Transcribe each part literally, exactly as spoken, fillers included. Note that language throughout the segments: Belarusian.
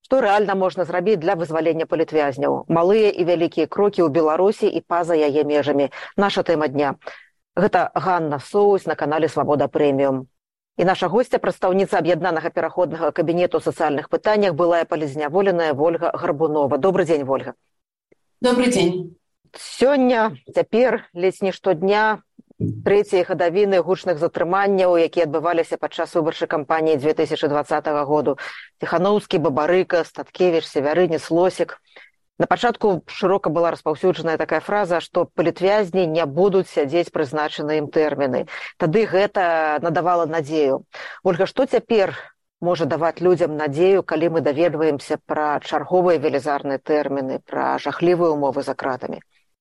Што рэальна можна зрабіць для вызвалення палітвязняў? Малыя і вялікія крокі ў Беларусі і па-за яе межамі. Наша тэма дня. Гэта Ганна Соус на канале «Свабода Прэміум». І наша госця, прадстаўніца аб'яднанага пераходнага кабінету ў сацыяльных пытаннях, былая палізняволеная Вольга Гарбунова. Добры дзень, Вольга. Добрый дзень. Сёння, цяпер, ледзь не штодня, трэцяй гадавіны гучных затрыманняў, якія адбываліся падчас выбарчай кампаніі две тысячы двадцатага году. Ціханаўскі, Бабарыка, Статкевіч, Севярынец, Лосік. На пачатку шырока была распаўсюджаная такая фраза, што палітвязні не будуць сядзець прызначаныя ім тэрміны. Тады гэта надавала надзею. Ольга, што цяпер можа даваць людзям надзею, калі мы даведваемся пра чарговыя велізарныя тэрміны, пра жахлівыя умовы за кратамі?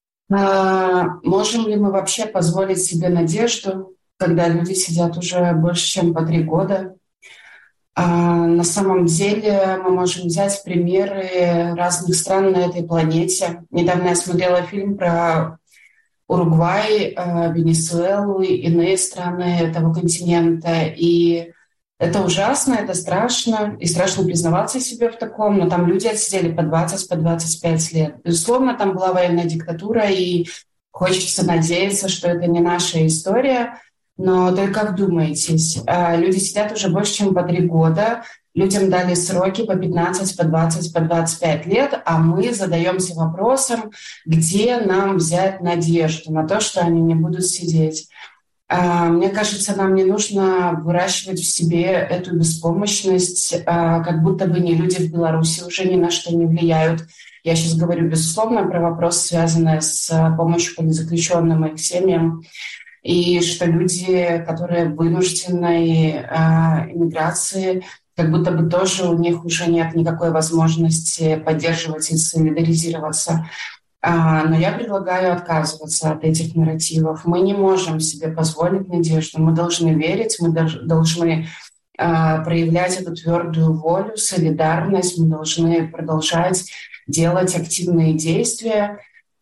А, можем ли мы вообще позволить себе надежду, когда люди сидят уже больше, чем по три года? А, на самом деле мы можем взять примеры разных стран на этой планете. Недавно я смотрела фильм про Уругвай, Венесуэлу и иные страны этого континента. И это ужасно, это страшно. И страшно признаваться себе в таком. Но там люди отсидели по двадцать, по двадцать пять лет. Безусловно, там была военная диктатура, и хочется надеяться, что это не наша история. Но только вдумайтесь, люди сидят уже больше, чем по три года, людям дали сроки по пятнадцать, по двадцать, по двадцать пять лет, а мы задаемся вопросом, где нам взять надежду на то, что они не будут сидеть. Мне кажется, нам не нужно выращивать в себе эту беспомощность, как будто бы не люди в Беларуси уже ни на что не влияют. Я сейчас говорю, безусловно, про вопрос, связанный с помощью политзаключенным и их семьям. И что люди, которые в вынужденной э, иммиграции, как будто бы тоже у них уже нет никакой возможности поддерживать и солидаризироваться. А, но я предлагаю отказываться от этих нарративов. Мы не можем себе позволить надежду. Мы должны верить, мы должны э, проявлять эту твердую волю, солидарность, мы должны продолжать делать активные действия.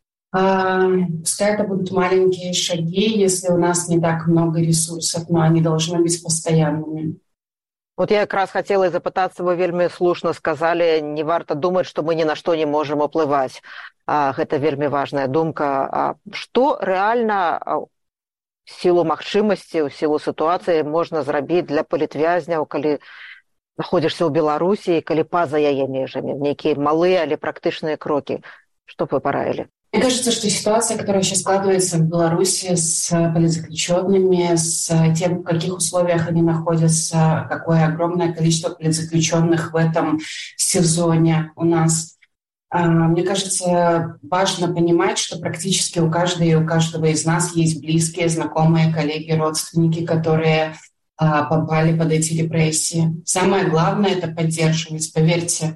Пускай это будут маленькие шаги, если у нас не так много ресурсов, но они должны быть постоянными. Вот я как раз хотела запытаться, вы вельмі слушна сказали, не варто думать, что мы ни на что не можем уплывать. А, это вельмі важная думка. А, что реально в силу магчымасці, в силу ситуации можно зрабіць для палітвязняў, калі находишься ў Беларусі, калі па-за яе межамі, некие малые или практычныя кроки? Что бы вы параілі? Мне кажется, что ситуация, которая сейчас складывается в Беларуси с политзаключенными, с тем, в каких условиях они находятся, какое огромное количество политзаключенных в этом сезоне у нас. Мне кажется, важно понимать, что практически у каждой и у каждого из нас есть близкие, знакомые, коллеги, родственники, которые попали под эти репрессии. Самое главное — это поддерживать, поверьте.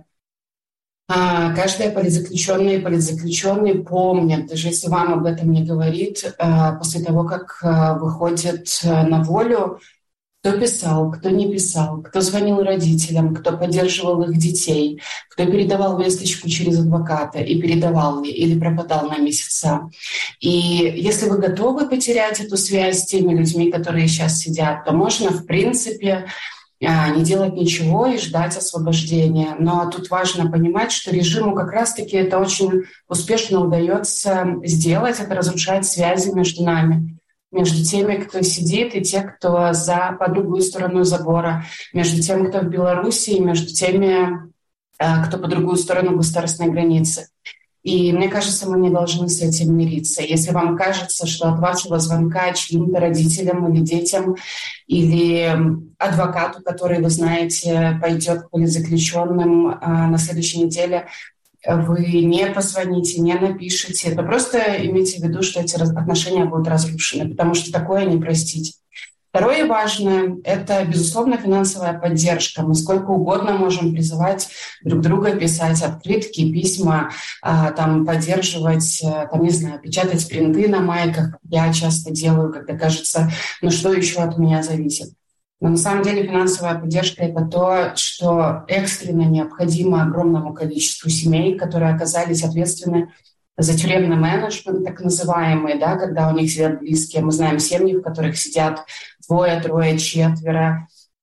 Каждая политзаключенная и политзаключенный помнят, даже если вам об этом не говорит, после того, как выходит на волю, кто писал, кто не писал, кто звонил родителям, кто поддерживал их детей, кто передавал весточку через адвоката и передавал ли, или пропадал на месяца. И если вы готовы потерять эту связь с теми людьми, которые сейчас сидят, то можно, в принципе, не делать ничего и ждать освобождения. Но тут важно понимать, что режиму как раз-таки это очень успешно удается сделать, это разрушать связи между нами, между теми, кто сидит, и те, кто за, по другую сторону забора, между теми, кто в Беларуси, и между теми, кто по другую сторону государственной границы. И мне кажется, мы не должны с этим мириться. Если вам кажется, что от вашего звонка чьим-то родителям или детям, или адвокату, который, вы знаете, пойдет к политзаключенным на следующей неделе, вы не позвоните, не напишите, то просто имейте в виду, что эти отношения будут разрушены, потому что такое не простить. Второе важное — это, безусловно, финансовая поддержка. Мы сколько угодно можем призывать друг друга, писать открытки, письма, там, поддерживать, там, не знаю, печатать принты на майках, как я часто делаю, когда кажется, ну что еще от меня зависит. Но на самом деле финансовая поддержка — это то, что экстренно необходимо огромному количеству семей, которые оказались ответственны за тюремный менеджмент, так называемый, да, когда у них сидят близкие. Мы знаем семьи, в которых сидят двое, трое, четверо.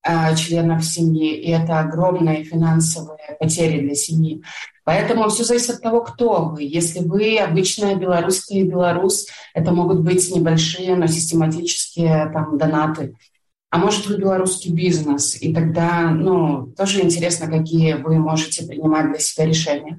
членов семьи, и это огромные финансовые потери для семьи. Поэтому все зависит от того, кто вы. Если вы обычная белорусская белорус, это могут быть небольшие, но систематические там донаты. А может, вы белорусский бизнес, и тогда, ну, тоже интересно, какие вы можете принимать для себя решения.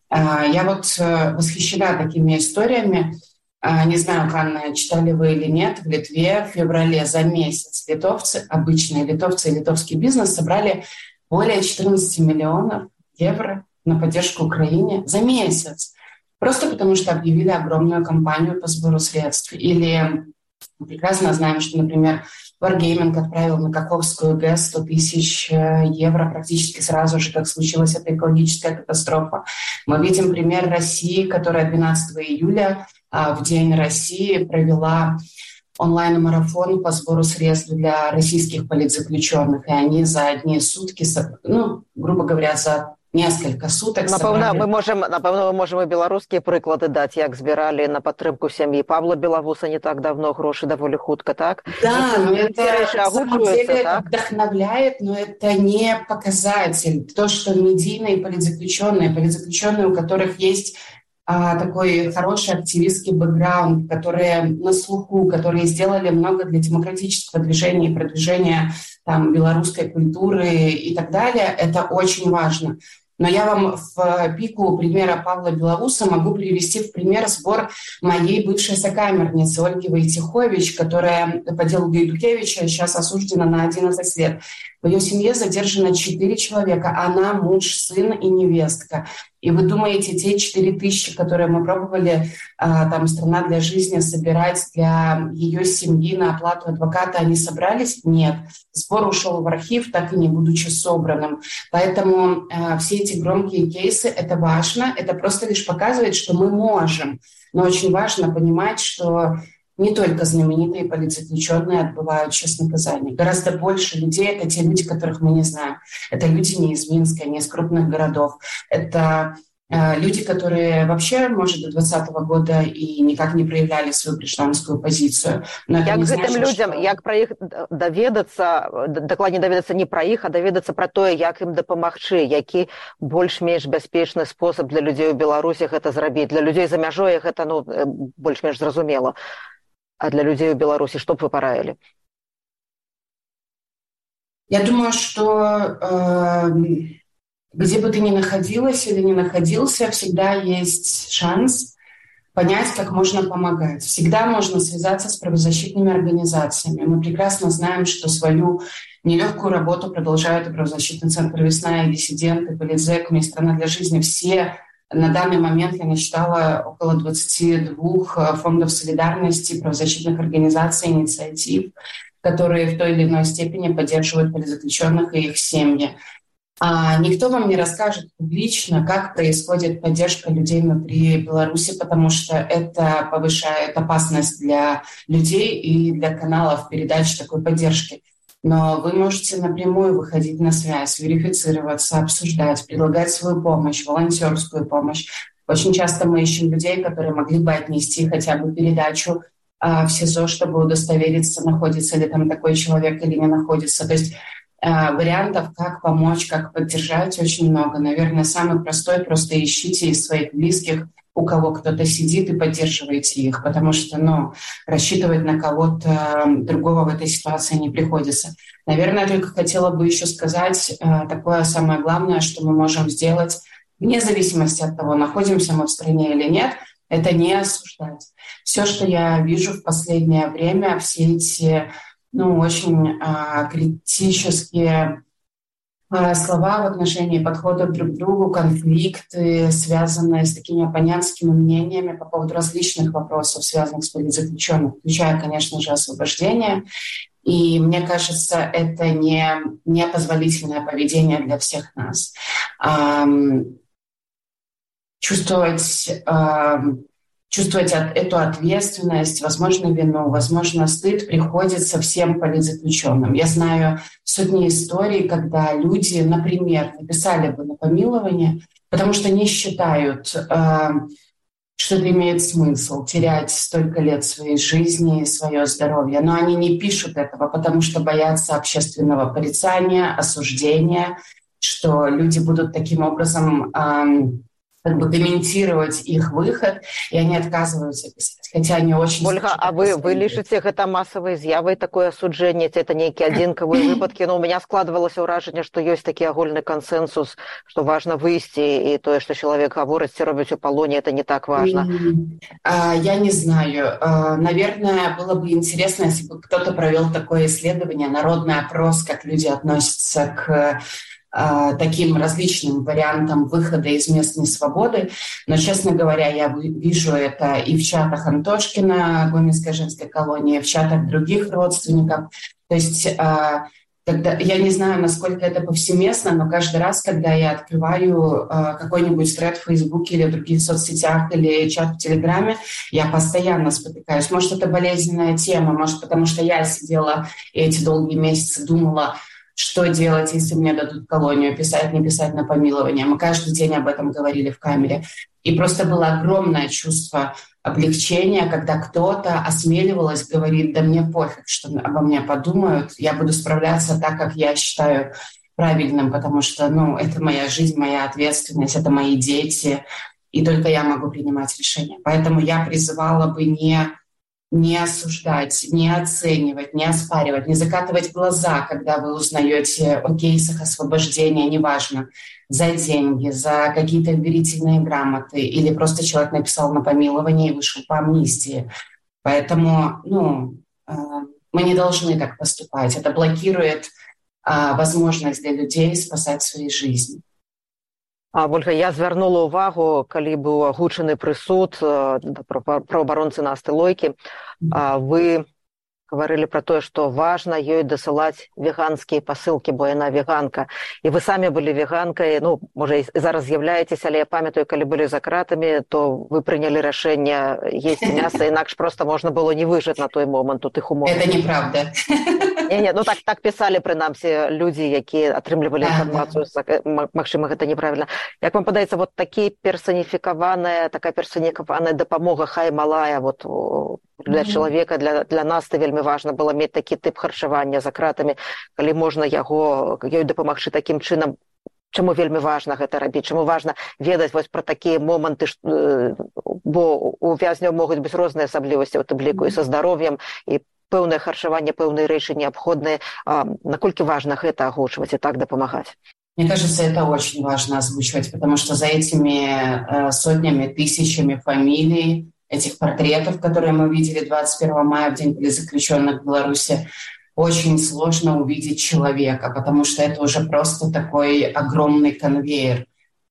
Я вот восхищена такими историями. Не знаю, Ханна, читали вы или нет, в Литве в феврале за месяц литовцы, обычные литовцы и литовский бизнес собрали более четырнадцать миллионов евро на поддержку Украине за месяц. Просто потому что объявили огромную кампанию по сбору средств. Или мы прекрасно знаем, что, например, Wargaming отправил на Каховскую ГЭС сто тысяч евро практически сразу же, как случилась эта экологическая катастрофа. Мы видим пример России, которая двенадцатого июля в День России провела онлайн-марафон по сбору средств для российских политзаключенных. И они за одни сутки, ну, грубо говоря, за несколько суток напэўна мы можем напэўна мы можем и беларускія прыклады даць, як збіралі на падтрымку сям'і Павла Белавуса не так давно грошы даволі хутка, так? Да, но это на самом деле так? Вдохновляет, но это не показатель. То, что медийные политзаключенные, политзаключенные, у которых есть а, такой хороший активистский бэкграунд, которые на слуху, которые сделали много для демократического движения и продвижения там, белорусской культуры и так далее, это очень важно. Но я вам в пику примера Павла Белавуса могу привести в пример сбор моей бывшей сокамерницы Ольги Войтихович, которая по делу Гайдукевича сейчас осуждена на одиннадцать лет. В ее семье задержано четыре человека. Она муж, сын и невестка. И вы думаете, те четыре тысячи, которые мы пробовали, там, «Страна для жизни» собирать для ее семьи на оплату адвоката, они собрались? Нет. Сбор ушел в архив, так и не будучи собранным. Поэтому э, все эти громкие кейсы, это важно. Это просто лишь показывает, что мы можем. Но очень важно понимать, что не только знаменитые политзаключенные отбывают сейчас наказание. Гораздо больше людей — это те люди, которых мы не знаем. Это люди не из Минска, не из крупных городов. Это э, люди, которые вообще, может, до двадцатого года и никак не проявляли свою гражданскую позицию. Но это як не гэтым значит, людям, что... як пра іх даведацца, дакладней даведацца не пра іх, а даведацца пра тое, як ім дапамагчы, які больш-менш бяспечны спосаб для людзей у Беларусі гэта зрабіць. Для людзей за мяжой гэта, ну, больш-менш зразумела. А для людей в Беларуси что бы вы пораили? Я думаю, что э, где бы ты ни находилась или не находился, всегда есть шанс понять, как можно помогать. Всегда можно связаться с правозащитными организациями. Мы прекрасно знаем, что свою нелегкую работу продолжают и правозащитный центр «Весна», и диссиденты, Политзек, и «Страна для жизни». Все. На данный момент я насчитала около двадцати двух фондов солидарности, правозащитных организаций, инициатив, которые в той или иной степени поддерживают политзаключенных и их семьи. А никто вам не расскажет публично, как происходит поддержка людей внутри Беларуси, потому что это повышает опасность для людей и для каналов передач такой поддержки. Но вы можете напрямую выходить на связь, верифицироваться, обсуждать, предлагать свою помощь, волонтерскую помощь. Очень часто мы ищем людей, которые могли бы отнести хотя бы передачу а, в СИЗО, чтобы удостовериться, находится ли там такой человек или не находится. То есть а, вариантов, как помочь, как поддержать, очень много. Наверное, самый простой — просто ищите из своих близких, у кого кто-то сидит, и поддерживайте их, потому что, ну, рассчитывать на кого-то другого в этой ситуации не приходится. Наверное, я только хотела бы еще сказать э, такое самое главное, что мы можем сделать, вне зависимости от того, находимся мы в стране или нет, это не осуждать. Все, что я вижу в последнее время, все эти, ну, очень э, критические слова в отношении подхода друг к другу, конфликты, связанные с такими оппонентскими мнениями по поводу различных вопросов, связанных с политзаключенными, включая, конечно же, освобождение. И мне кажется, это не непозволительное поведение для всех нас. Чувствовать... Чувствовать эту ответственность, возможно, вину, возможно, стыд приходится всем политзаключенным. Я знаю сотни историй, когда люди, например, написали бы на помилование, потому что не считают э, что это имеет смысл терять столько лет своей жизни и свое здоровье. Но они не пишут этого, потому что боятся общественного порицания, осуждения, что люди будут таким образом эм, как бы комментировать их выход, и они отказываются писать. Хотя они очень... Ольга, а вы, вы лишите гэта массавай з'явай такое асуджэнне, ці это нейкія адзінкавыя выпадкі? Но у меня складывалася ўражанне, што ёсць такі агульны кансенсус, што важна выйсці, і тое, што чалавек гаворыць, ці робіць у палоне, это не так важно. Я не знаю. Наверное, было бы интересно, если бы кто-то провел такое исследование, народный опрос, как люди относятся к таким различным вариантам выхода из мест несвободы. Но, честно говоря, я вижу это и в чатах Антошкина, Гомельской женской колонии, и в чатах других родственников. То есть когда, я не знаю, насколько это повсеместно, но каждый раз, когда я открываю какой-нибудь тред в Фейсбуке или в других соцсетях, или чат в Телеграме, я постоянно спотыкаюсь. Может, это болезненная тема, может, потому что я сидела и эти долгие месяцы думала, что делать, если мне дадут колонию, писать, не писать на помилование. Мы каждый день об этом говорили в камере. И просто было огромное чувство облегчения, когда кто-то осмеливалась говорить, да мне пофиг, что обо мне подумают, я буду справляться так, как я считаю правильным, потому что, ну, это моя жизнь, моя ответственность, это мои дети, и только я могу принимать решения. Поэтому я призывала бы не... не осуждать, не оценивать, не оспаривать, не закатывать глаза, когда вы узнаете о кейсах освобождения, неважно, за деньги, за какие-то верительные грамоты, или просто человек написал на помилование и вышел по амнистии. Поэтому, ну, мы не должны так поступать. Это блокирует возможность для людей спасать свои жизни. А, Ольга, я звярнула ўвагу, калі быў агучаны прысуд праваабаронцы Насты Лойкі, вы гаварылі пра тое, што важна ёй дасылаць веганскія пасылкі, бо яна веганка. І вы самі былі веганкай, ну, можа, і зараз з'яўляецеся, але я памятаю, калі былі за кратамі, то вы прынялі рашэнне есці мяса, інакш проста можна было не выжыць на той момант у тых умовах. Это неправда. Не, не, ну так, так писали, прынамсі, людзі, якія атрымлівалі інфармацыю. Магчыма, гэта неправільна. Як вам падаецца, вот такі персаніфікаваная, такая персаніфікаваная дапамога, хай малая, вот для mm-hmm. чалавека, для, для нас это вельмі важна было мець такі тып харчавання за кратамі, калі можна яго, ёй дапамагчы такім чынам. Чаму вельмі важна гэта рабіць? Чаму важна ведаць вось пра такія моманты, бо у вязняў могуць быць розныя асаблівасці, у тым ліку і са здароўем, і пэўнае харчаванне, пэўныя рэчы неабходныя. Наколькі важна гэта агучваць і так дапамагаць? Мне кажется, это очень важно озвучивать, потому что за этими сотнями, тысячами фамилий, этих портретов, которые мы видели двадцать первого мая, в День политзаключенных в Беларуси, очень сложно увидеть человека, потому что это уже просто такой огромный конвейер.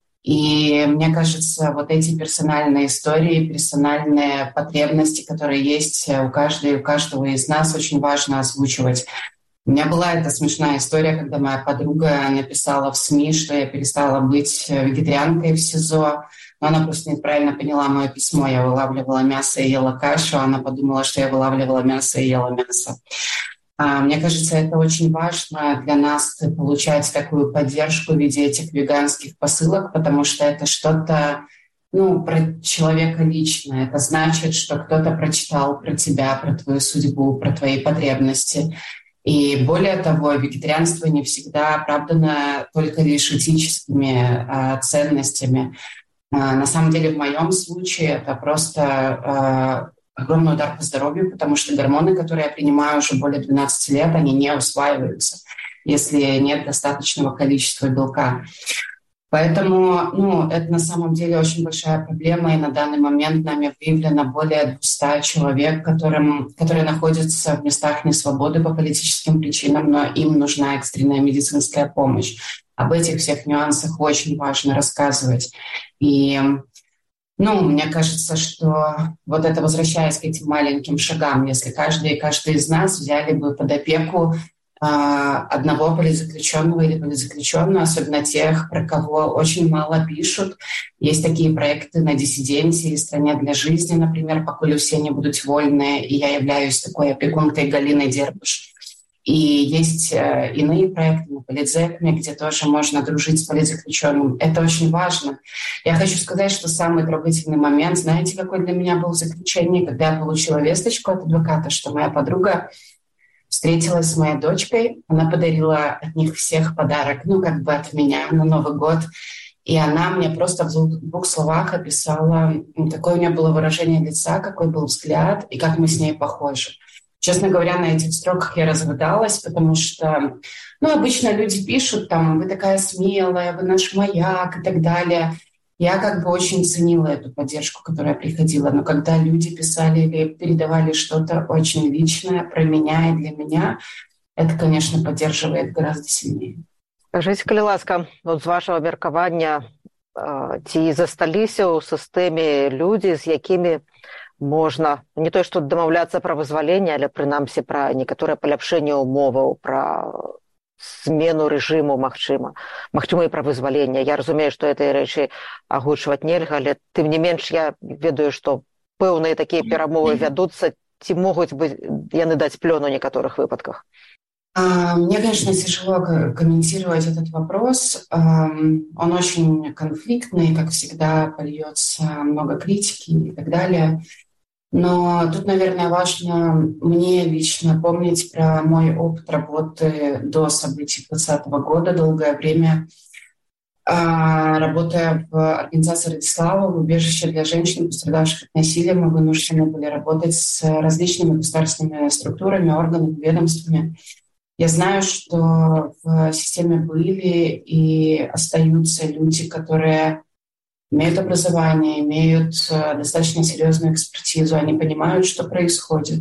И мне кажется, вот эти персональные истории, персональные потребности, которые есть у каждой, у каждого из нас, очень важно озвучивать. У меня была эта смешная история, когда моя подруга написала в СМИ, что я перестала быть вегетарианкой в СИЗО, но она просто неправильно поняла мое письмо. Я вылавливала мясо и ела кашу, она подумала, что я вылавливала мясо и ела мясо. Мне кажется, это очень важно для нас получать такую поддержку в виде этих веганских посылок, потому что это что-то, ну, про человека лично. Это значит, что кто-то прочитал про тебя, про твою судьбу, про твои потребности. И более того, вегетарианство не всегда оправдано только лишь этическими э, ценностями. Э, на самом деле, в моем случае это просто... Э, огромный удар по здоровью, потому что гормоны, которые я принимаю уже более двенадцати лет, они не усваиваются, если нет достаточного количества белка. Поэтому, ну, это на самом деле очень большая проблема, и на данный момент нами выявлено более двухсот человек, которым, которые находятся в местах несвободы по политическим причинам, но им нужна экстренная медицинская помощь. Об этих всех нюансах очень важно рассказывать. И Ну, мне кажется, что вот это, возвращаясь к этим маленьким шагам, если каждый и каждый из нас взяли бы под опеку э, одного политзаключенного или политзаключенную, особенно тех, про кого очень мало пишут. Есть такие проекты на диссиденции, «Стране для жизни», например, «Покуль все не будут вольны», и я являюсь такой опекункой Галиной Дербуш. И есть э, иные проекты на политзекме, где тоже можно дружить с политзаключенным. Это очень важно. Я хочу сказать, что самый трогательный момент, знаете, какой для меня был в заключении, когда я получила весточку от адвоката, что моя подруга встретилась с моей дочкой, она подарила от них всех подарок, ну, как бы от меня на Новый год. И она мне просто в двух словах описала, какое у нее было выражение лица, какой был взгляд и как мы с ней похожи. Честно говоря, на этих строках я разрыдалась, потому что, ну, обычно люди пишут, там, вы такая смелая, вы наш маяк и так далее. Я как бы очень ценила эту поддержку, которая приходила. Но когда люди писали или передавали что-то очень личное про меня и для меня, это, конечно, поддерживает гораздо сильнее. Скажите, калі ласка, вот з вашего меркавання, ці засталіся ў сістэме людзі, з якімі можна не то што дамаўляцца пра вызваленне, але прынамсі пра некаторае паляпшэнне ўмоваў, пра змену рэжыму, магчыма, магчыма і пра вызваленне. Я разумею, што гэтыя рэчы агучваць нельга, але тым не менш я ведаю, што пэўныя такія перамовы вядуцца, ці могуць быць яны даць плёну ў некаторых выпадках. Мне, конечно, тяжело комментировать этот вопрос. Он очень конфликтный, как всегда, польется много критики и так далее. Но тут, наверное, важно мне лично помнить про мой опыт работы до событий двадцатого года. Долгое время, работая в организации Радислава, в убежище для женщин, пострадавших от насилия, мы вынуждены были работать с различными государственными структурами, органами, ведомствами. Я знаю, что в системе были и остаются люди, которые имеют образование, имеют достаточно серьезную экспертизу, они понимают, что происходит.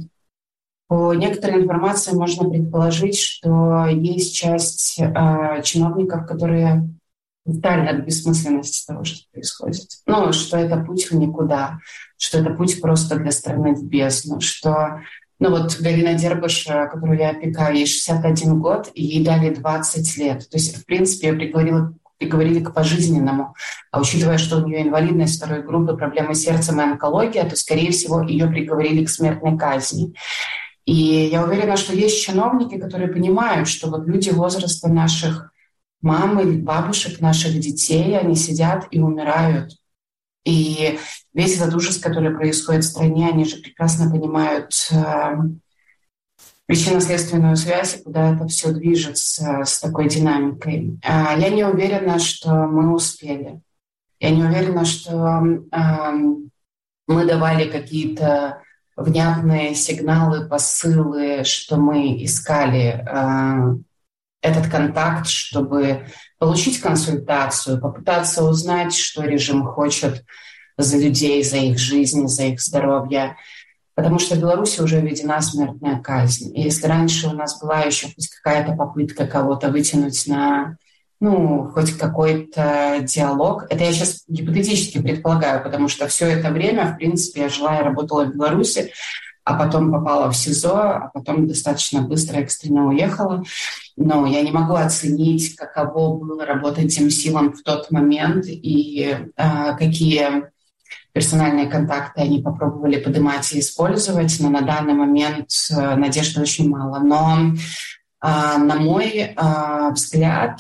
По некоторой информации можно предположить, что есть часть э, чиновников, которые устали от бессмысленности того, что происходит. Ну, что это путь в никуда, что это путь просто для страны в бездну, что... Ну вот Галина Дербыш, которую я опекаю, ей шестьдесят один год, и ей дали двадцать лет. То есть, в принципе, ее приговорили, приговорили к пожизненному. А учитывая, что у нее инвалидность второй группы, проблемы с сердцем и онкология, то, скорее всего, ее приговорили к смертной казни. И я уверена, что есть чиновники, которые понимают, что вот люди возраста наших мам или бабушек, наших детей, они сидят и умирают. И весь этот ужас, который происходит в стране, они же прекрасно понимают э, причинно-следственную связь, и куда это все движется с такой динамикой. Э, я не уверена, что мы успели. Я не уверена, что э, мы давали какие-то внятные сигналы, посылы, что мы искали э, этот контакт, чтобы получить консультацию, попытаться узнать, что режим хочет за людей, за их жизнь, за их здоровье. Потому что в Беларуси уже введена смертная казнь. И если раньше у нас была еще хоть какая-то попытка кого-то вытянуть на, ну, хоть какой-то диалог, это я сейчас гипотетически предполагаю, потому что все это время, в принципе, я жила и работала в Беларуси, а потом попала в СИЗО, а потом достаточно быстро экстренно уехала. Но я не могу оценить, каково было работать земсилам в тот момент и э, какие персональные контакты они попробовали поднимать и использовать. Но на данный момент э, надежды очень мало. Но э, на мой э, взгляд,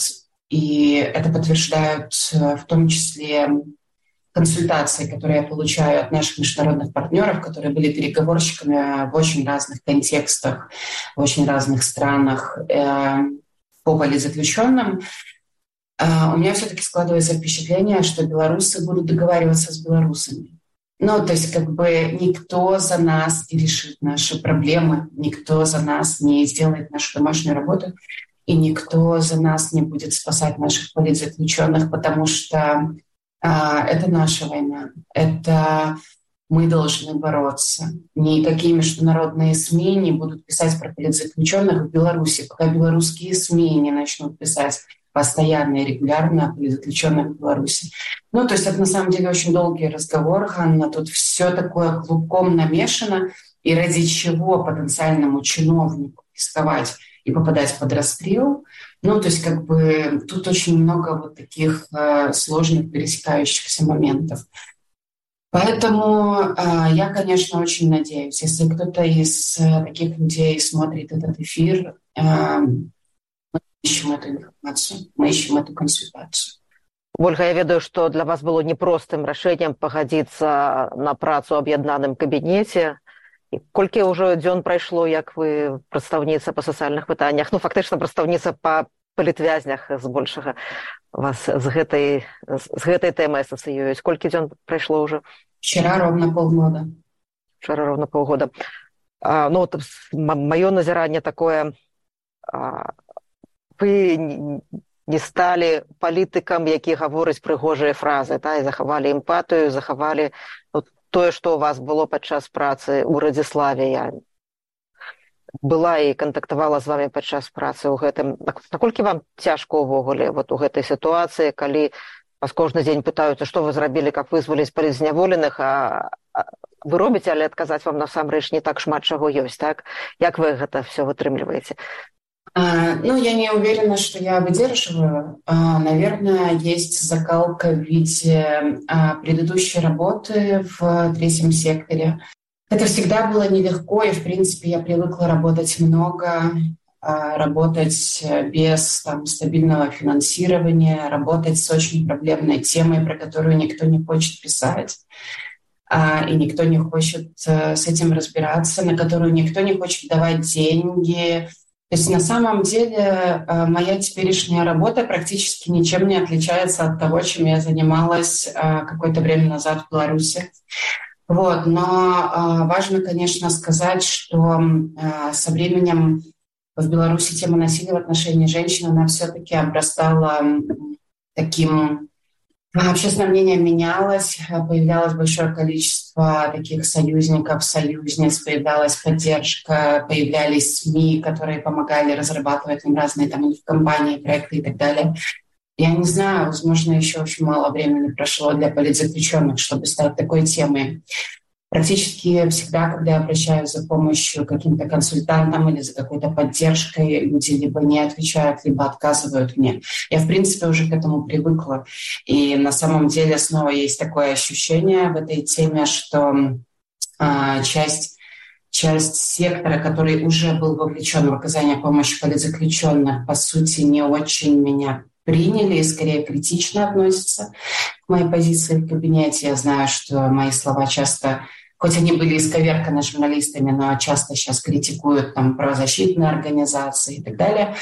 и это подтверждают э, в том числе консультации, которые я получаю от наших международных партнеров, которые были переговорщиками в очень разных контекстах, в очень разных странах э, по политзаключенным, э, у меня все-таки складывается впечатление, что белорусы будут договариваться с белорусами. Ну, то есть как бы никто за нас не решит наши проблемы, никто за нас не сделает нашу домашнюю работу, и никто за нас не будет спасать наших политзаключенных, потому что это наша война, это мы должны бороться. Никакие международные СМИ не будут писать про политзаключенных в Беларуси, пока белорусские СМИ не начнут писать постоянно и регулярно о политзаключенных в Беларуси. Ну, то есть это на самом деле очень долгий разговор, Ханна. Тут все такое клубком намешано, и ради чего потенциальному чиновнику рисковать и попадать под расстрел. Ну, то есть как бы тут очень много вот таких э, сложных пересекающихся моментов. Поэтому э, я, конечно, очень надеюсь, если кто-то из э, таких людей смотрит этот эфир, э, мы ищем эту информацию, мы ищем эту консультацию. Ольга, я ведаю, што для вас было непростым рашэннем пагадзіцца на працу ў аб'яднаным кабінеце. І колькі ўжо дзён прайшло, як вы прадстаўніца па сацыяльных пытаннях, ну фактычна прадстаўніца па палітвязнях збольшага вас з гэтай, з гэтай тэмай асацыююць. Колькі дзён прайшло ўжо? Вчера ровно полгода. Вчера ровно полгода. А, ну, маё назіранне такое, а, вы не сталі палітыкам, які гавораць прыгожыя фразы, та, і захавалі эмпатыю, захавалі ну, тое, што ў вас было падчас працы ў Радзіславе. Я была і кантактавала з вами падчас працы ў гэтым. Наколькі вам цяжка ўвогуле вот, у гэтай сітуацыі, калі вас кожны дзень пытаюцца, што вы зрабілі, каб вызваліць палітзняволеных, а вы робіце, але адказаць вам насамрэч не так шмат чаго ёсць, так? Як вы гэта все вытрымліваеце? А, ну, я не уверена, что я выдерживаю. А, наверное, есть закалка в виде а, предыдущей работы в третьем секторе. Это всегда было нелегко, и, в принципе, я привыкла работать много, а, работать без там, стабильного финансирования, работать с очень проблемной темой, про которую никто не хочет писать, а, и никто не хочет а, с этим разбираться, на которую никто не хочет давать деньги. То есть на самом деле моя теперешняя работа практически ничем не отличается от того, чем я занималась какое-то время назад в Беларуси. Вот. Но важно, конечно, сказать, что со временем в Беларуси тема насилия в отношении женщин, она все-таки обрастала таким... Общественное мнение менялось, появлялось большое количество таких союзников, союзниц, появлялась поддержка, появлялись СМИ, которые помогали разрабатывать им разные там компании, проекты и так далее. Я не знаю, возможно, еще очень мало времени прошло для политзаключенных, чтобы стать такой темой. Практически всегда, когда я обращаюсь за помощью к каким-то консультантам или за какой-то поддержкой, люди либо не отвечают, либо отказывают мне. Я, в принципе, уже к этому привыкла. И на самом деле снова есть такое ощущение в этой теме, что э, часть, часть сектора, который уже был вовлечен в оказание помощи политзаключенным, по сути, не очень меня приняли и скорее критично относятся к моей позиции в кабинете. Я знаю, что мои слова часто... Хоть они были исковерканы журналистами, но часто сейчас критикуют там правозащитные организации и так далее.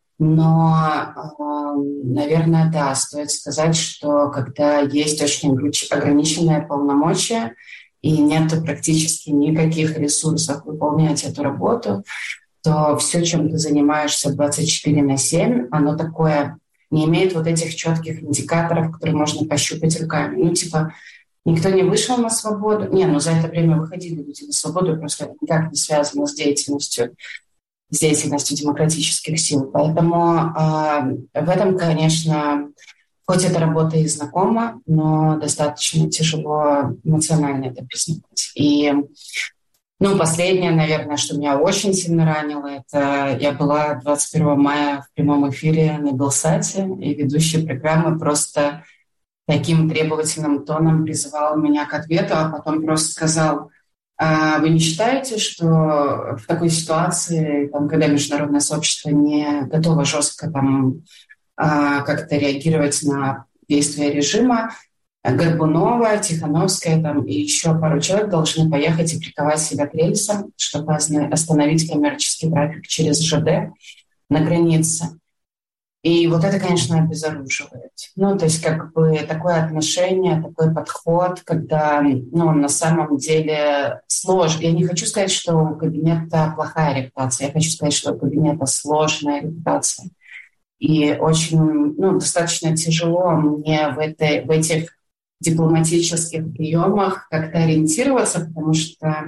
Но, наверное, да, стоит сказать, что когда есть очень ограниченные полномочия и нет практически никаких ресурсов выполнять эту работу, то все, чем ты занимаешься двадцать четыре на семь, оно такое, не имеет вот этих четких индикаторов, которые можно пощупать руками. Ну, типа, никто не вышел на свободу. Не, ну за это время выходили люди на свободу, просто это никак не связано с деятельностью, с деятельностью демократических сил. Поэтому э, в этом, конечно, хоть эта работа и знакома, но достаточно тяжело эмоционально это признавать. И ну, последнее, наверное, что меня очень сильно ранило, это я была двадцать первого мая в прямом эфире на Белсате, и ведущий программы просто таким требовательным тоном призывал меня к ответу, а потом просто сказал: а вы не считаете, что в такой ситуации, там, когда международное сообщество не готово жестко там, как-то реагировать на действия режима, Горбунова, Тихановская там, и еще пару человек должны поехать и приковать себя к рельсам, чтобы остановить коммерческий трафик через ЖД на границе. И вот это, конечно, обезоруживает. Ну, то есть как бы такое отношение, такой подход, когда, ну, на самом деле сложно. Я не хочу сказать, что у кабинета плохая репутация. Я хочу сказать, что у кабинета сложная репутация. И очень, ну, достаточно тяжело мне в, этой, в этих дипломатических приемах как-то ориентироваться, потому что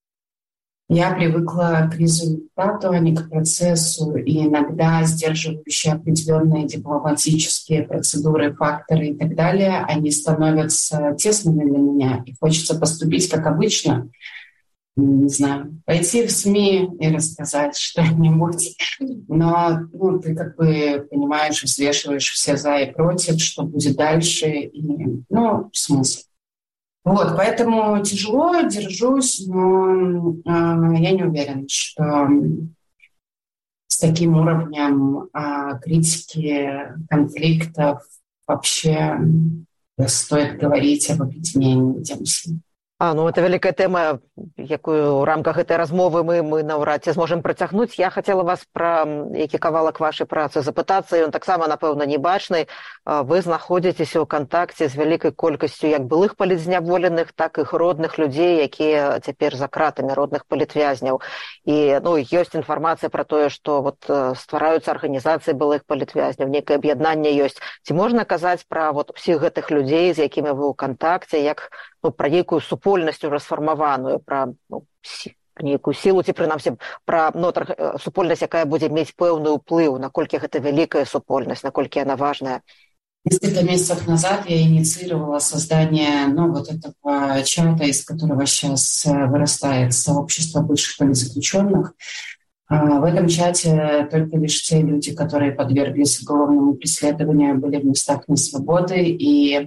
я привыкла к результату, а не к процессу, и иногда сдерживающие определенные дипломатические процедуры, факторы и так далее, они становятся тесными для меня, и хочется поступить как обычно, не знаю, пойти в СМИ и рассказать что-нибудь, но ну, ты как бы понимаешь, взвешиваешь все за и против, что будет дальше, и, ну, смысл. Вот, поэтому тяжело, держусь, но э, я не уверена, что с таким уровнем э, критики, конфликтов вообще стоит говорить об объединении Демосі. А, ну, это вялікая тэма, якую ў рамках гэтай размовы мы, мы наўрад ці зможам працягнуць. Я хацела вас пра які кавалак вашай працы запытацца, ён таксама, напэўна, не бачны. Вы знаходзіцеся ў кантакце з вялікай колькасцю як былых палітзняволеных, так і родных людзей, якія цяпер за кратамі, родных палітвязняў. І ну, ёсць інфармацыя пра тое, што вот, ствараюцца арганізацыі былых палітвязняў, нейкае аб'яднанне ёсць. Ці можна казаць пра вот, усіх гэтых людзей, з якімі вы ў кантакце, як ну, пра нейкую супольнасць расфармаваную, пра ну, нейкую сілу, ці прынамсі пра ну, супольнасць, якая будзе мець пэўны ўплыў, наколькі гэта вялікая супольнасць, наколькі яна важная. Несколько месяцев назад я инициировала создание ну, вот этого чата, из которого сейчас вырастает сообщество бывших политзаключенных. В этом чате только лишь те люди, которые подверглись уголовному преследованию, были в местах несвободы, и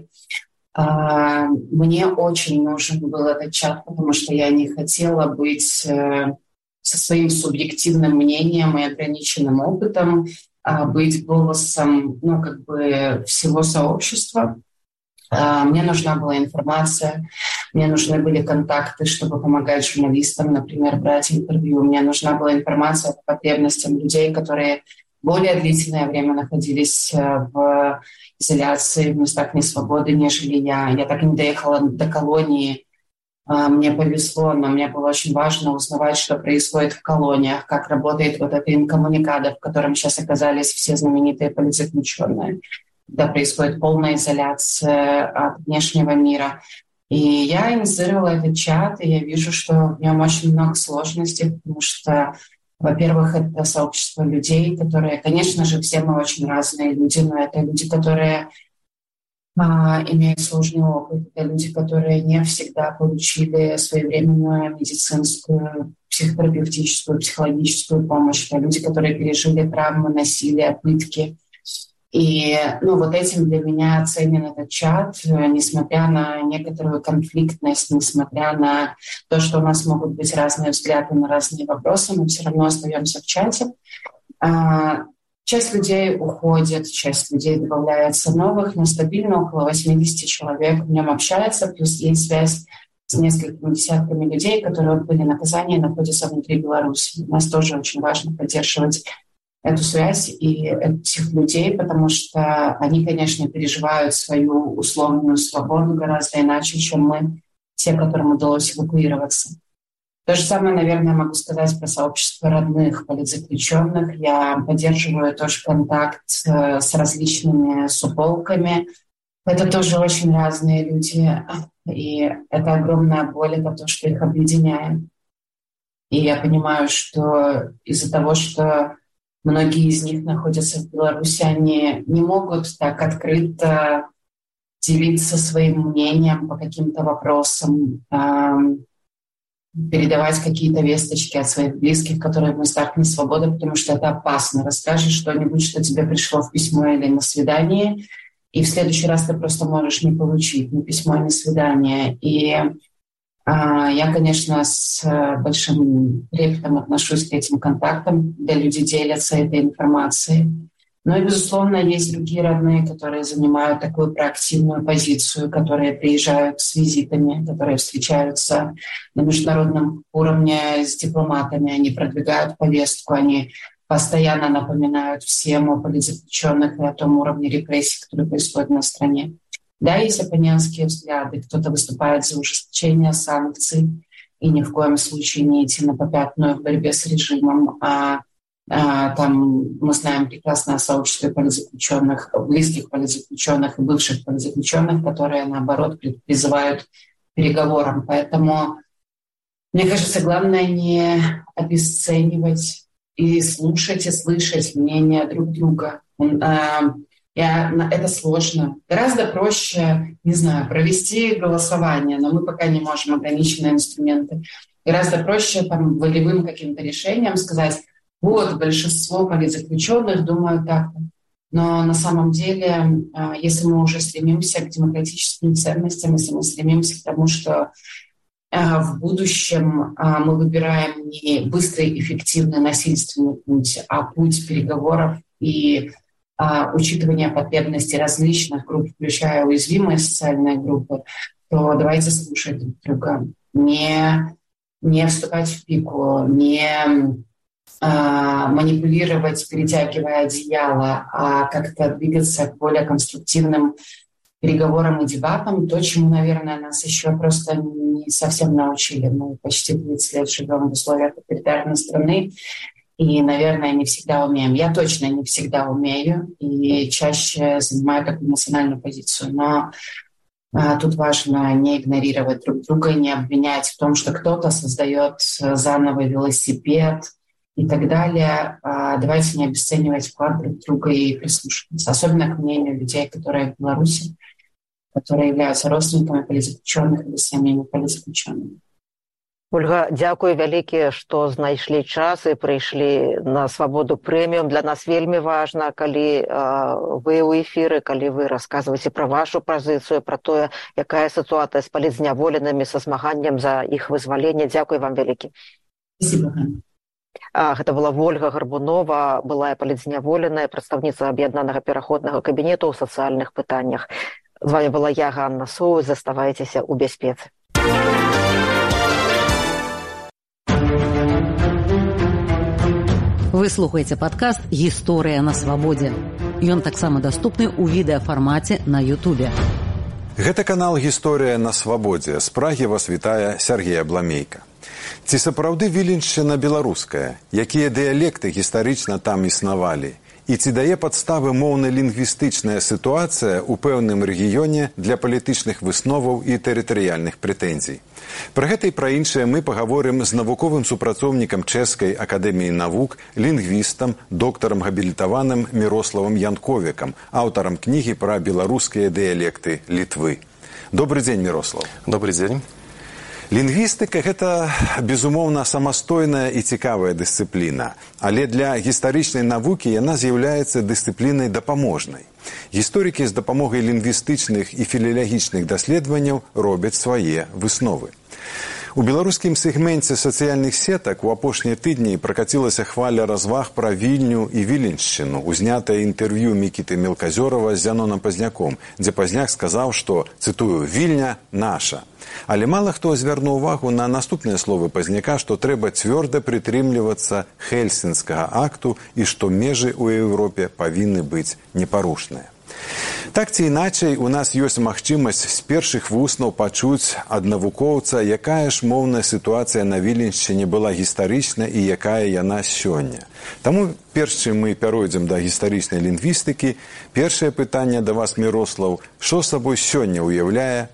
мне очень нужен был этот чат, потому что я не хотела быть со своим субъективным мнением и ограниченным опытом, быть голосом ну, как бы всего сообщества. Мне нужна была информация, мне нужны были контакты, чтобы помогать журналистам, например, брать интервью. Мне нужна была информация по потребностям людей, которые более длительное время находились в изоляции, в местах несвободы, нежели я. Я так и не доехала до колонии. Мне повезло, но мне было очень важно узнавать, что происходит в колониях, как работает вот эта инкоммуникада, в котором сейчас оказались все знаменитые политзаключенные, когда происходит полная изоляция от внешнего мира. И я инициировала этот чат, и я вижу, что в нем очень много сложностей, потому что, во-первых, это сообщество людей, которые, конечно же, все мы очень разные люди, но это люди, которые а, имеют сложный опыт, это люди, которые не всегда получили своевременную медицинскую, психотерапевтическую, психологическую помощь, это люди, которые пережили травмы, насилие, пытки. И ну, вот этим для меня ценен этот чат, несмотря на некоторую конфликтность, несмотря на то, что у нас могут быть разные взгляды на разные вопросы, мы все равно остаемся в чате. Часть людей уходит, часть людей добавляется новых, но стабильно около восемьдесят человек в нем общается, плюс есть связь с несколькими десятками людей, которые отбыли наказание и находятся внутри Беларуси. У нас тоже очень важно поддерживать эту связь и этих людей, потому что они, конечно, переживают свою условную свободу гораздо иначе, чем мы, те, которым удалось эвакуироваться. То же самое, наверное, могу сказать про сообщество родных политзаключенных. Я поддерживаю тоже контакт с различными суполками. Это тоже очень разные люди, и это огромная боль, это то, что их объединяет. И я понимаю, что из-за того, что многие из них находятся в Беларуси, они не могут так открыто делиться своим мнением по каким-то вопросам, передавать какие-то весточки от своих близких, которые в местах несвободы, потому что это опасно. Расскажешь что-нибудь, что тебе пришло в письмо или на свидание, и в следующий раз ты просто можешь не получить ни письмо, ни свидание. И я, конечно, с большим трепетом отношусь к этим контактам, где люди делятся этой информацией. Но и, безусловно, есть другие родные, которые занимают такую проактивную позицию, которые приезжают с визитами, которые встречаются на международном уровне с дипломатами, они продвигают повестку, они постоянно напоминают всем о политзаключенных и о том уровне репрессий, который происходит на стране. Да, есть оппонентские взгляды, кто-то выступает за ужесточение санкций и ни в коем случае не идти на попятную в борьбе с режимом. А, а там мы знаем прекрасное сообщество политзаключенных, близких политзаключенных и бывших политзаключенных, которые, наоборот, призывают к переговорам. Поэтому, мне кажется, главное не обесценивать и слушать, и слышать мнение друг друга. Я, это сложно. Гораздо проще, не знаю, провести голосование, но мы пока не можем, ограниченные инструменты. Гораздо проще там, волевым каким-то решением сказать, вот, большинство политзаключенных думают так-то. Но на самом деле, если мы уже стремимся к демократическим ценностям, если мы стремимся к тому, что в будущем мы выбираем не быстрый, эффективный, насильственный путь, а путь переговоров и учитывания потребностей различных групп, включая уязвимые социальные группы, то давайте слушать друг друга, не, не вступать в пику, не а, манипулировать, перетягивая одеяло, а как-то двигаться к более конструктивным переговорам и дебатам. То, чему, наверное, нас еще просто не совсем научили. Мы почти тридцать лет живем в условиях авторитарной страны, и, наверное, не всегда умеем. Я точно не всегда умею и чаще занимаю такую эмоциональную позицию. Но а, тут важно не игнорировать друг друга, не обвинять в том, что кто-то создает заново велосипед и так далее. А, давайте не обесценивать вклад друг друга и прислушиваться. Особенно к мнению людей, которые в Беларуси, которые являются родственниками политзаключенных или самими политзаключенными. Ольга, дзякуй вялікі, што знайшлі час і прыйшлі на свабоду прэміум. Для нас вельмі важна, калі а, вы ў эфіры, калі вы расказваеце пра вашу пазіцыю, пра тое, якая сітуацыя з палітзняволенымі, са змаганнем за іх вызваленне. Дзякуй вам вялікі. Спасибо. А, гэта была Ольга Гарбунова, былая палітзняволеная, прадстаўніца аб'яднанага пераходнага кабінету ў сацыяльных пытаннях. З вами была я, Ганна Соус. Заставайцеся ў бяспецы. Вы слухаеце падкаст «Гісторыя на свабодзе». Ён таксама даступны ў відэафармаце на Ютубе. Гэта канал «Гісторыя на свабодзе». З Прагі вас вітае Сергей Абламейка. Ці сапраўды Віленшчына беларуская? Якія дыялекты гістарычна там існавалі? І ці дае падставы моўна-лінгвістычная сітуацыя ў пэўным рэгіёне для палітычных высноваў і тэрытарыяльных прэтэнзій? Пра гэта і пра іншае мы пагаворым з навуковым супрацоўнікам Чэшскай акадэміі навук, лінгвістам, доктарам габілітаваным Мірославам Янковікам, аўтарам кнігі пра беларускія дыялекты Літвы. Добры дзень, Мірослав. Добрый дзень. Лінгвістыка – гэта, безумоўна, самастойная і цікавая дысцыпліна, але для гістарычнай навукі яна з'яўляецца дысцыплінай дапаможнай. Гісторыкі з дапамогай лінгвістычных і філалагічных даследаванняў робяць свае высновы. У беларускім сегменце сацыяльных сетак у апошнія тыдні пракацілася хваля разваг пра Вільню і Віленшчыну, узнятае інтэрв'ю Мікіты Мелказёрава з Зянонам Пазняком, дзе Пазняк сказаў, што, цытую, «Вільня наша». Але мала хто звярнуў увагу на наступныя словы Пазняка, што трэба цвёрда прытрымлівацца Хельсінскага акту і што межы ў Еўропе павінны быць непарушныя. Так ці іначай, у нас ёсць магчымасць з першых вуснаў пачуць ад навукоўца, якая ж моўная сітуацыя на Віленшчыне была гістарычна і якая яна сёння. Таму, перш чым мы пяройдзем да гістарычнай лінгвістыкі, першае пытанне да вас, Мірослаў, што сабой сёння ўяўляе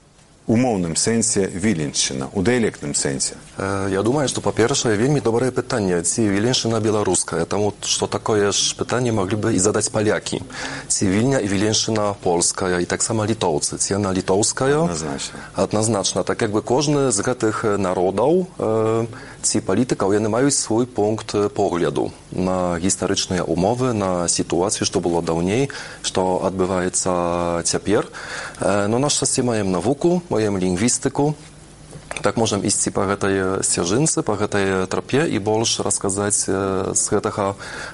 у моўным сэнсе Віленшчына, у дыялектным сэнсе? Я думаю, што, па-першае, вельмі добрае пытанне, ці Віленшчына беларуская, таму што такое ж пытанне маглі бы і задаць палякі. Ці Вільня і Віленшчына польская, і таксама літоўцы, ці яна літоўская? Адназначна. Адназначна. Так як бы кожны з гэтых народаў ці палітыкаў, яны маюць свой пункт погляду на гістарычныя умовы, на сітуацыю, што было даўней, што адбываецца цяпер. Но на шчасце маем навуку, маем лінгвістыку, так можам ісці па гэтай сцяжынцы, па гэтай трапе і больш расказаць з гэтага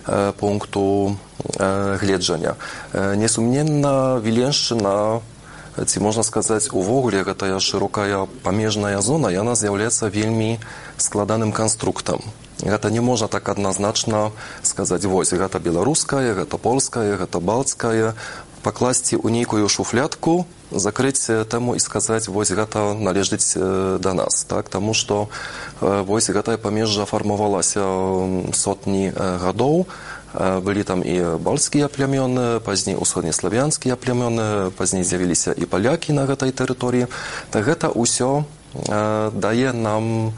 пункту гледжання. Несумненна, Віленшчына, ці можна сказаць, увогуле гэтая шырокая памежная зона, яна з'яўляецца вельмі складаным канструктам. Гэта не можна так адназначна сказаць, вось, гэта беларуская, гэта польская, гэта балтская, пакласці ў нейкую шуфлядку, закрыць тэму і сказаць, вось, гэта належыць да нас. Так? Таму што вось, гэтае памежжа фармавалася сотні гадоў, былі там і бальцкія плямёны, пазней усходнеславянскія плямёны, пазней з'явіліся і палякі на гэтай тэрыторыі. Так гэта ўсё дае нам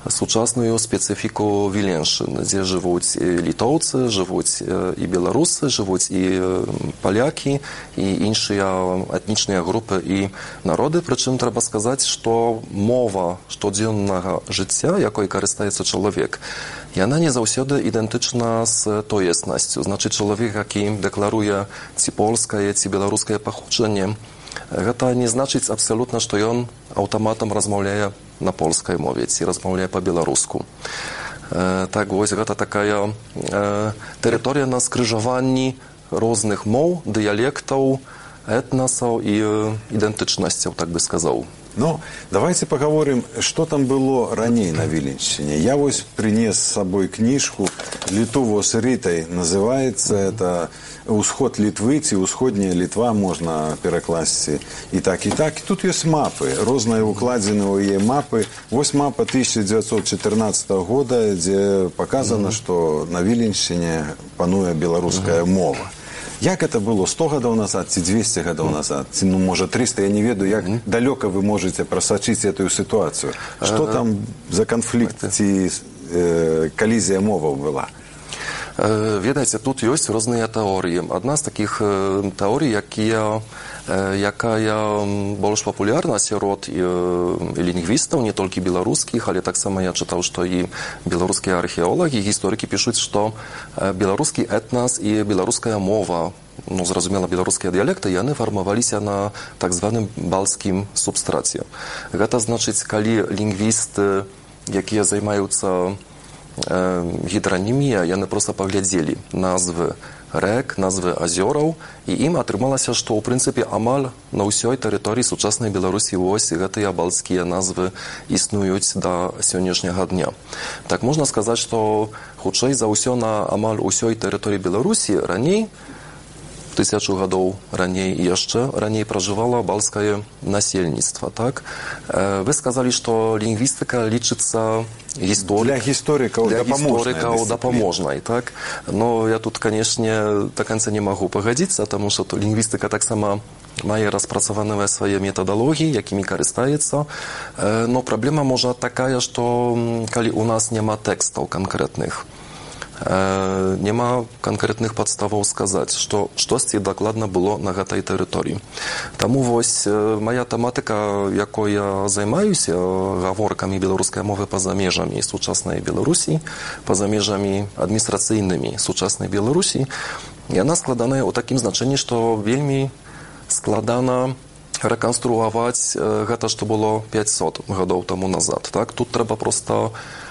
сучасную специфику Виленшин, где живут и литовцы, живут и белорусы, живут и поляки, и іншие этнічныя групы и народы. Причем треба сказать, что мова штодзённага жыцця, якой карыстаецца чалавек, яна не заўсёды ідэнтычна з тоеснасцю. Значит, чалавек, які дэкларуе ці польскае, ці беларускае паходжанне, гэта не значыць абсалютна, што ён аўтаматам размаўляе на польскай мове ці размаўляе па-беларуску. Так, вось гэта такая тэрыторыя на скрыжаванні розных моў, дыялектаў, этнасаў і ідэнтычнасцяў, так бы сказаў. Ну, давайте поговорим, что там было ранее на Виленщине. Я вот принес с собой книжку «Литово с Ритой». Называется это «Усход Литвы», ці «Усходняя Литва», можно перекласть и так, и так. И тут есть мапы, разные укладенные мапы. Вот мапа тысяча девятьсот четырнадцатого года, где показано, mm-hmm. что на Виленщине пануе белорусская mm-hmm. мова. Як это было сто гадоў назад ці двести гадоў назад, ці, ну, можа, триста, я не ведаю, як mm-hmm. далёка вы можете просачыць эту ситуацию. Что uh-huh. там за конфликт ці э, коллизия моваў была? Ведаеце, тут ёсць розныя тэорыі. Адна з такіх тэорый, якія якая больш папулярна сярод лінгвістаў, не толькі беларускіх, але таксама я чытаў, што і беларускія археолагі, гісторыкі пішуць, што беларускі этнас і беларуская мова, ну, зразумела, беларускія дыялекты, яны фармаваліся на так званым балцкім субстраце. Гэта значыць, калі лінгвісты, якія займаюцца гідранімія, яны проста паглядзелі назвы рэк, назвы азёраў, і ім атрымалася, што, ў прынцыпе, амаль на ўсёй тэрыторыі сучаснай Беларусі вось гэтыя балцкія назвы існуюць да сённяшняга дня. Так можна сказаць, што хутчэй за ўсё на амаль усёй тэрыторыі Беларусі раней, тысячу гадоў раней і яшчэ раней пражывала балцкае насельніцтва. Так? Вы сказалі, што лінгвістыка лічыцца гісторик, для гісторыкаў для гісторыкаў дапаможнай. Так? Но я тут, канешне, да канца не магу пагадзіцца, таму што лінгвістыка таксама мае распрацаваныя свае метадалогіі, якімі карыстаецца. Но праблема можа такая, што калі у нас няма тэкстаў канкрэтных, няма канкрэтных падставаў сказаць, што штосьці дакладна было на гэтай тэрыторыі. Таму вось мая тэматыка, якой я займаюся, гаворкамі беларускай мовы па-за межамі сучаснай Беларусі, па-за межамі адміністрацыйнымі сучаснай Беларусі, яна складаная ў такім значэнні, што вельмі складана рэканструаваць гэта, што было пяцьсот гадоў таму назад. Так? Тут трэба проста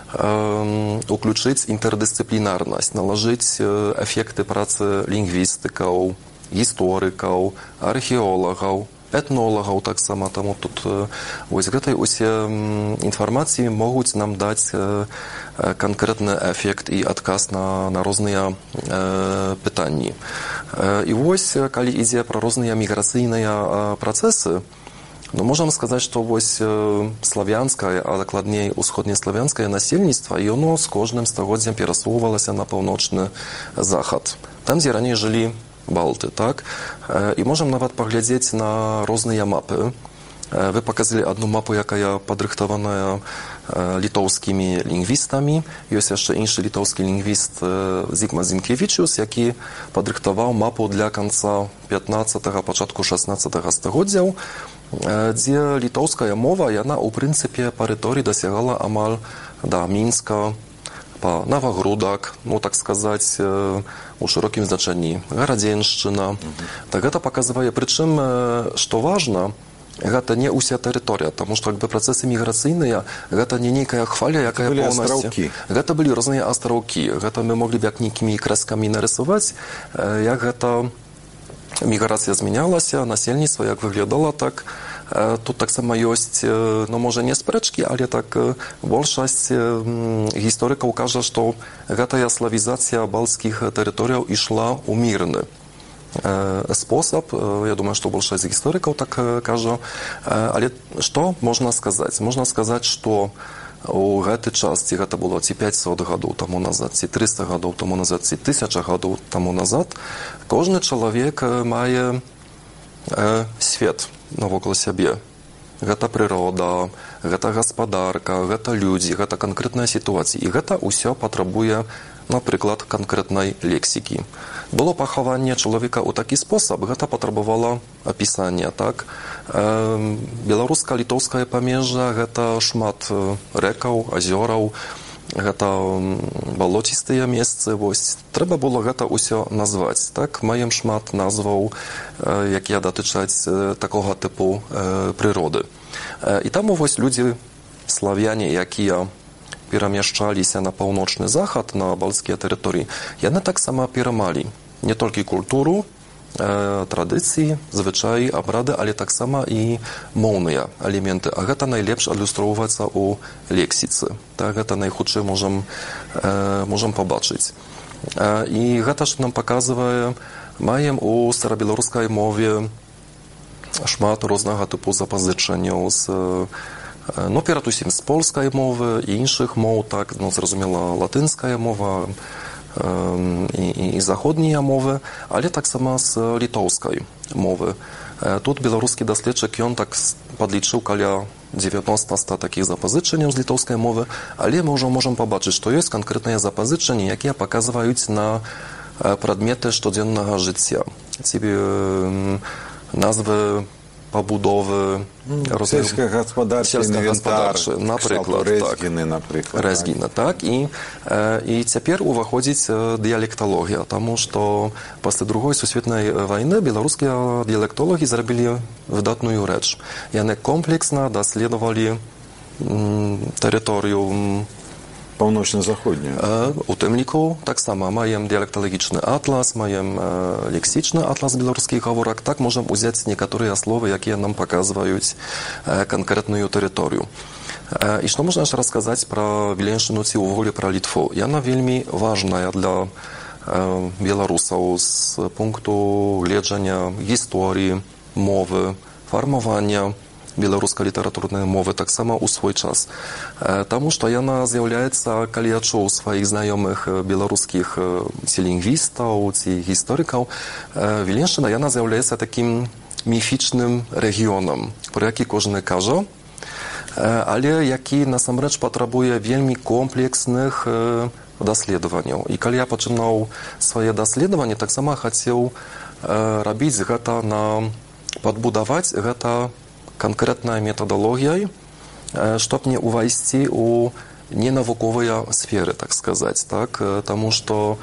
уключыць інтэрдысцыплінарнасць, налажыць эфекты працы лінгвістыкаў, гісторыкаў, археолагаў, этнолагаў таксама. Таму тут вось гэтай усе інфармацыі могуць нам даць канкрэтны эфект і адказ на, на розныя э, пытанні. І вось, калі ідзе пра розныя міграцыйныя працэсы, ну, можам сказаць, што вось славянскае, а дакладней усходнеславянскае насельніцтва, і оно з кожным стагоддзям перасоўвалася на паўночны захад. Там, дзе раней жылі балты, так? І можам нават паглядзець на розныя мапы. Вы паказалі адну мапу, якая падрыхтаваная літоўскімі лінгвістамі. Ёсць яшчэ іншы літоўскі лінгвіст Зігман Зінкевічус, які падрыхтаваў мапу для канца пятнаццатага, пачатку шаснаццатага стагоддзяў, дзе літоўская мова, яна, у прынцыпе, па рыторыі дасягала амаль да Мінска, па Навагрудак, ну, так сказаць, у шырокім значэнні Гарадзеншчына. Так гэта паказвае, прычым, што важна, гэта не ўся тэрыторыя, таму што працэсы міграцыйныя, гэта не нейкая хваля, якая поўнасці. Гэта былі розныя астраўкі. Гэта мы моглі б як нейкімі крэскамі нарысаваць, як гэта міграцыя змянялася, насельніцтва як выглядала, так. Тут таксама ёсць, ну, можа, не спрэчкі, але так большасць гісторыкаў кажа, што гэтая славізацыя балцкіх тэрыторыяў ішла ў мірны спосаб. Я думаю, што большасць гісторыкаў так кажа. Але што можна сказаць? Можна сказаць, што у гэты час, ці гэта было ці пяцьсот гадоў таму назад, ці трыста гадоў таму назад, ці тысяча гадоў таму назад, кожны чалавек мае свет навокал сябе. гэта прырода, гэта гаспадарка, гэта людзі, гэта канкрэтная сітуацыя. І гэта ўсё патрабуе, напрыклад, канкрэтнай лексікі. Было пахаванне чалавека ў такі спосаб, гэта патрабавала апісання, так? Э, беларуска-літоўскае памежжа, гэта шмат рэкаў, азёраў, гэта балоцістыя месцы, вось. Трэба было гэта ўсё назваць, так? Маем шмат назваў, э, якія датычаць э, такога тыпу э, прыроды. Э, і там вось людзі, славяне, якія перамяшчаліся на паўночны захад, на балтскія тэрыторыі, яны таксама перамалі не толькі культуру, э, традыцыі, звычаі, абрады, але таксама і моўныя элементы. А гэта найлепш адлюстроўваецца ў лексіцы. Так, гэта найхутчэй можам, э, можам пабачыць. Э, і гэта ж нам паказвае, маем у старабеларускай мове шмат рознага тыпу запазычанняў з ну, перад усім з польскай мовы і іншых моў, так, ну, зразумела, латынская мова э, і, і заходнія мовы, але таксама з літоўскай мовы. Э, тут беларускі даследчык, ён так падлічыў каля дзевяноста такіх запазычанняў з літоўскай мовы, але мы ўжо можам пабачыць, што ёсць канкрэтныя запазычанні, якія паказваюць на прадметы штодзеннага жыцця. Ці э, назвы пабудовы, сельскагаспадарчы інвентар, напрыклад, рэзгіны, напрыклад. Рэзгіны, так. І, э, і цяпер уваходзіць дыялекталогія, таму што пасля другой сусветнай вайны беларускія дыялектолагі зрабілі выдатную рэч. Яны комплексна даследавалі тэрыторыю паўночна-заходнюю. У тым ліку таксама маем дыялекталагічны атлас, маем лексічны атлас беларускіх гаворак. Так можам узяць некаторыя словы, якія нам паказваюць канкрэтную тэрыторыю. І што можна ж расказаць пра Віленшчыну ці ўвогуле пра Літву? Яна вельмі важная для беларусаў з пункту гледжання гісторыі, мовы, фармавання беларускай літаратурнай мовы таксама ў свой час. Таму што яна з'яўляецца, калі я чуў сваіх знаёмых беларускіх ці лінгвістаў, ці гісторыкаў, Віленшчына яна з'яўляецца такім міфічным рэгіёнам, пра які кожны кажа, але які насамрэч патрабуе вельмі комплексных даследаванняў. І калі я пачынаў свае даследаванні, таксама хацеў рабіць гэта на падбудаваць гэта канкрэтная метадалогія, чтоб не увайсці ў ненавуковыя сферы, так сказаць, так? Таму што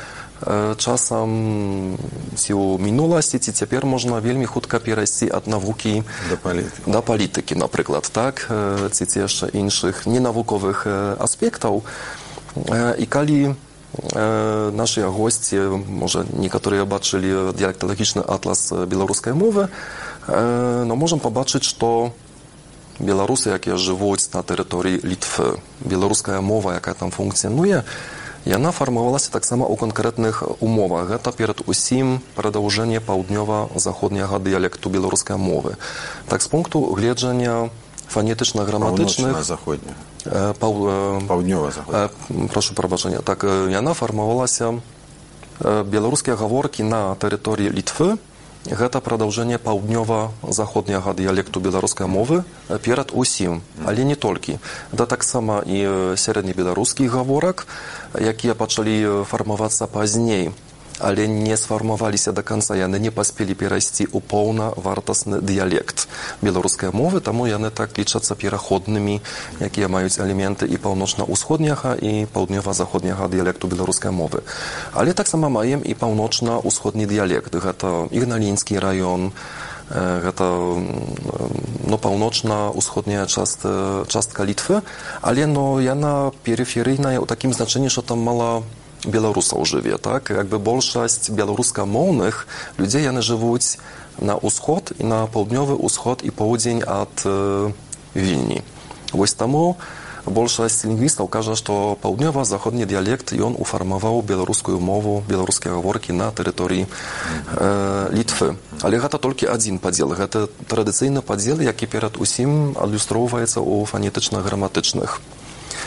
часам ці ў мінуласці, ці цяпер можна вельмі хутка перайсці ад навукі да палітыкі, да палітыкі, напрыклад, так? Ці ці яшчэ іншых ненавуковых аспектаў. І калі нашыя госці, можа, некаторыя бачылі дыялекталагічны атлас беларускай мовы, но можам пабачыць, што беларусы, якія жывуць на тэрыторыі Літвы, беларуская мова, якая там функцыянуе, яна фармавалася таксама ў канкрэтных умовах. Гэта перад усім прадаўжэнне паўднёва-заходняга дыялекту беларускай мовы. Так, з пункту гледжання фанетычна-граматычных... Паўночна-заходняга. Паў... Паўднёва-заходняга. Прашу прабачэння. Так, яна фармавалася беларускія гаворкі на тэрыторыі Літвы. Гэта прадаўжэнне паўднёва-заходняга дыялекту беларускай мовы перад усім, але не толькі. Да таксама і сярэднебеларускіх гаворак, якія пачалі фармавацца пазней, але не сфармаваліся да канца, яны не паспелі перайсці ў паўнавартасны дыялект беларускай мовы, таму яны так лічацца пераходнымі, якія маюць элементы і паўночна-ўсходняга, і паўднёва-заходняга дыялекту беларускай мовы. Але таксама маем і паўночна-ўсходні дыялект. Гэта Ігналінскі раён, гэта ну, паўночна-ўсходняя частка, частка Літвы, але ну, яна перыферыйная ў такім значэнні, што там мала беларусаў жыве, так? Як бы большасць беларускамоўных людзей, яны жывуць на ўсход і на паўднёвы ўсход і поўдзень ад э, Вільні. Вось таму большасць лінгвістаў кажа, што паўднёва-заходні дыялект ён уфармаваў беларускую мову, беларускія гаворкі на тэрыторыі э, Літвы. Але гэта толькі адзін падзел. Гэта традыцыйны падзел, які перад усім адлюстроўваецца ў фанетычна-граматычных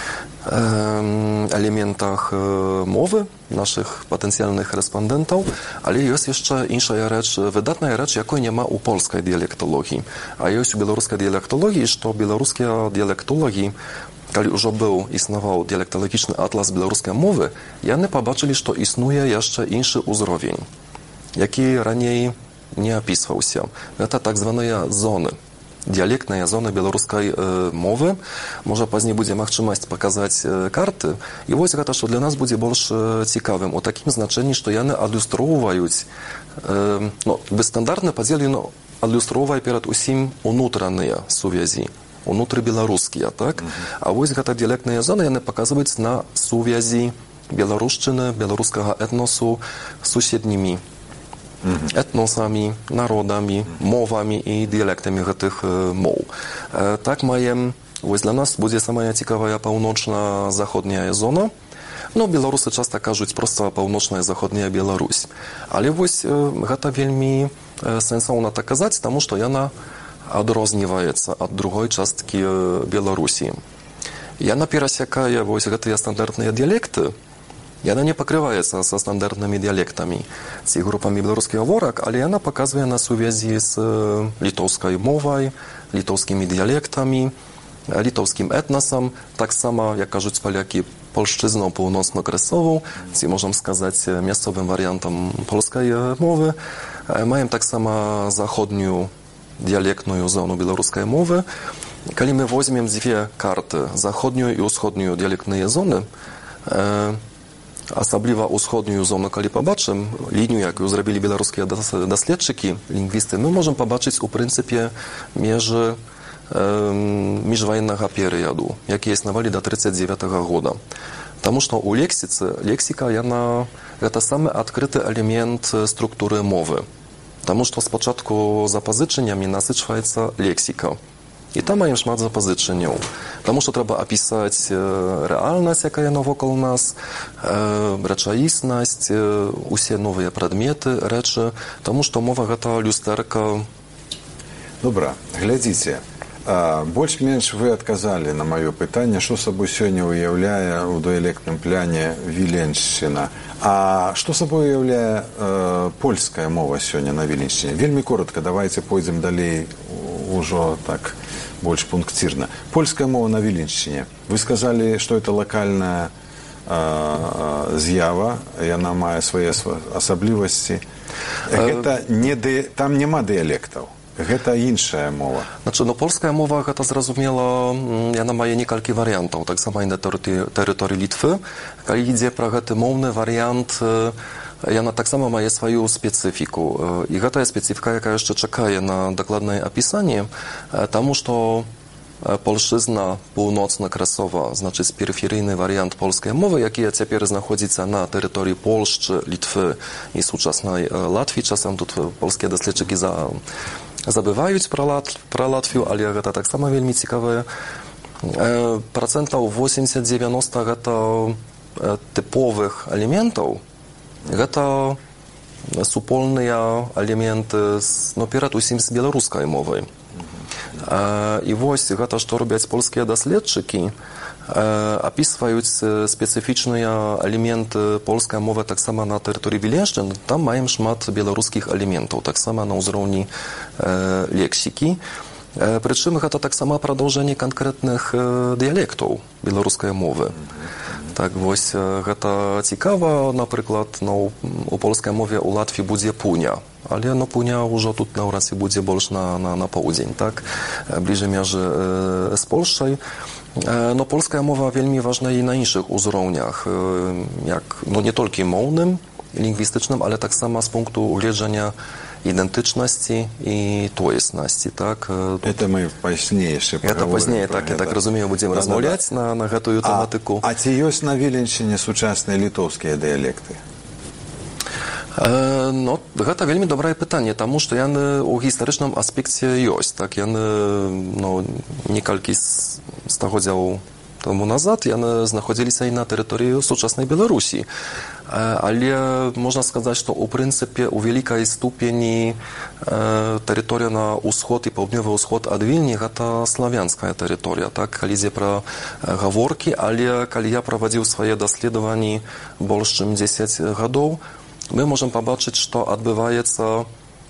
elementach mowy naszych potencjalnych respondentów, ale jest jeszcze inna rzecz, wydatna rzecz, jakiej nie ma u polskiej dialektologii. A jest u białoruskiej dialektologii, że białoruskie dialektologii, kiedy już był, istniał dialektologiczny atlas białoruskiej mowy, jany zobaczyli, że istnieje jeszcze inny uzrowień, jaki raniej nie opisywał się. To tak zwane zony. Dialektne zony białoruskiej mowy. Może później będziemy możliwość pokazać karty. I właśnie to, co dla nas będzie bardziej ciekawym, o takim znaczeniu, że jany ilustrują, no, bezstandardne podziały, no, ilustrują przed wszystkim unutrane więzi, unutry białoruskie, tak? A właśnie te dialektne zony, jany pokazują na więzi białoruszczyny, białoruskiego etnosu z sąsiednimi etnosami, narodami, mowami i dialektami tych mow. Tak mają, dla nas będzie sama ciekawa północna zachodnia zona. No, Białorusy często każą prosto północna i zachodnia Białoruś. Ale właśnie to veľmi sensowne tak kazać, потому что ona odróżniается od drugiej części Białorusi. Ona пересекая właśnie te standardne dialekty, i ona nie pokrywa się ze standardnymi dialektami, z grupami białoruskiego worek, ale ona pokazuje na więzi z litowską mową, litowskimi dialektami, litowskim etnosem, tak samo jak кажуть Polaki, polszczyzną północno-kresową, czyli możemy сказать miejscowym wariantem polskiej mowy. Mają tak samo zachodnią dialektną zonę białoruskiej mowy. Kiedy my weźmiemy dwie karty, zachodnią i wschodnią dialektne zony, особливо wschodnią zonę, kiedy popatrzymy linię, jaką zrobili białoruskie doświadczeni, lingwisty, my możemy popatrzeć u pryncypie między międzywojennego periodu, jaki istniał do trzydziestego dziewiątego roku. Потому что у лексицы, лексика, она, это самый открытый элемент структуры мовы. Потому что спочатку запозиченнями насичується лексика. І там маємо шмат запозичень. Тому що треба описати реальність, яка є навколо нас, речаїсність, усі нові предмети, речі. Тому що мова – це люстерка. Добре, глядіться. Больш-менш вы адказалі на маё пытанне, што сабой сёння уяўляе ў дыялектным пляне Віленшчына. А што сабой уяўляе э, польская мова сёння на Віленшчыне? Вельмі коротка, давайте пойдзем далей ужо так больш пунктирна. Польская мова на Віленшчыне. Вы сказалі, што это лакальная э, з'ява, яна мае свае асаблівасці. Гэта не ды... Там няма дыялектаў. Гэта іншая мова. Znaczy, no, polska mowa, to zrozumiała, ona ma kilka wariantów, tak samo i na terytorii Litwy. Kiedy idzie про ten mowny wariant, ona tak samo ma swoją specyfikę. I to jest specyfika, jaka jeszcze czeka na dokładne opisanie, тому что polszczyzna północno-kresowa, znaczy peryferyjny wariant polskiej mowy, jaki teraz znajduje się na terytorii Polski, Litwy i współczesnej Latvii. Czasem tu polskie doświadczeni za забываюць пра, Лат... пра Латвію, але гэта таксама вельмі цікавае. Працэнтаў восемьдесят-девяносто гэта тыповых элементаў. Гэта супольныя элементы, ну, перад усім з беларускай мовай. І вось гэта, што робяць польскія даследчыкі, описываюць спецыфічныя элементы польскай мовы таксама на тэрыторыі Віленшчыны. Там маем шмат беларускіх элементаў, таксама на ўзроўні лексікі. Прычым гэта таксама прадаўжэнне канкрэтных дыялектаў беларускай мовы. Так вось гэта цікава, напрыклад, ну, у польскай мове у Латвіі будзе пуня, але ну, пуня ўжо тут наўрад ці будзе больш на, на, на поўдзень, так, бліжэй мяжы э, з Польшчай. No, polska mowa veľmi ważna i na innych uzrołniach, jak, no nie tylko mownym, lingwistycznym, ale tak samo z punktu uleżenia identyczności i tożsamości, tak? Это мы позднее еще Это позднее, так, я так разумею, будем размаўляць на, на эту тематику. А ці ёсць на Віленшчыне сучасныя літоўскія дыялекты? No, to veľmi dobré pytanie, тому что яны у гістарычным аспекце ёсць, так, яны, no, некалькі стагоддзяў тому назад яны знаходзіліся і на тэрыторыі сучаснай Беларусі. ale można сказать, что в принципе у великой ступени территория на усход и południowy усход от Вильни это славянская территория, так, коли идет про говорки, але коли я проводил свои доследования больше чем десять годов, my możemy zobaczyć, że odbywa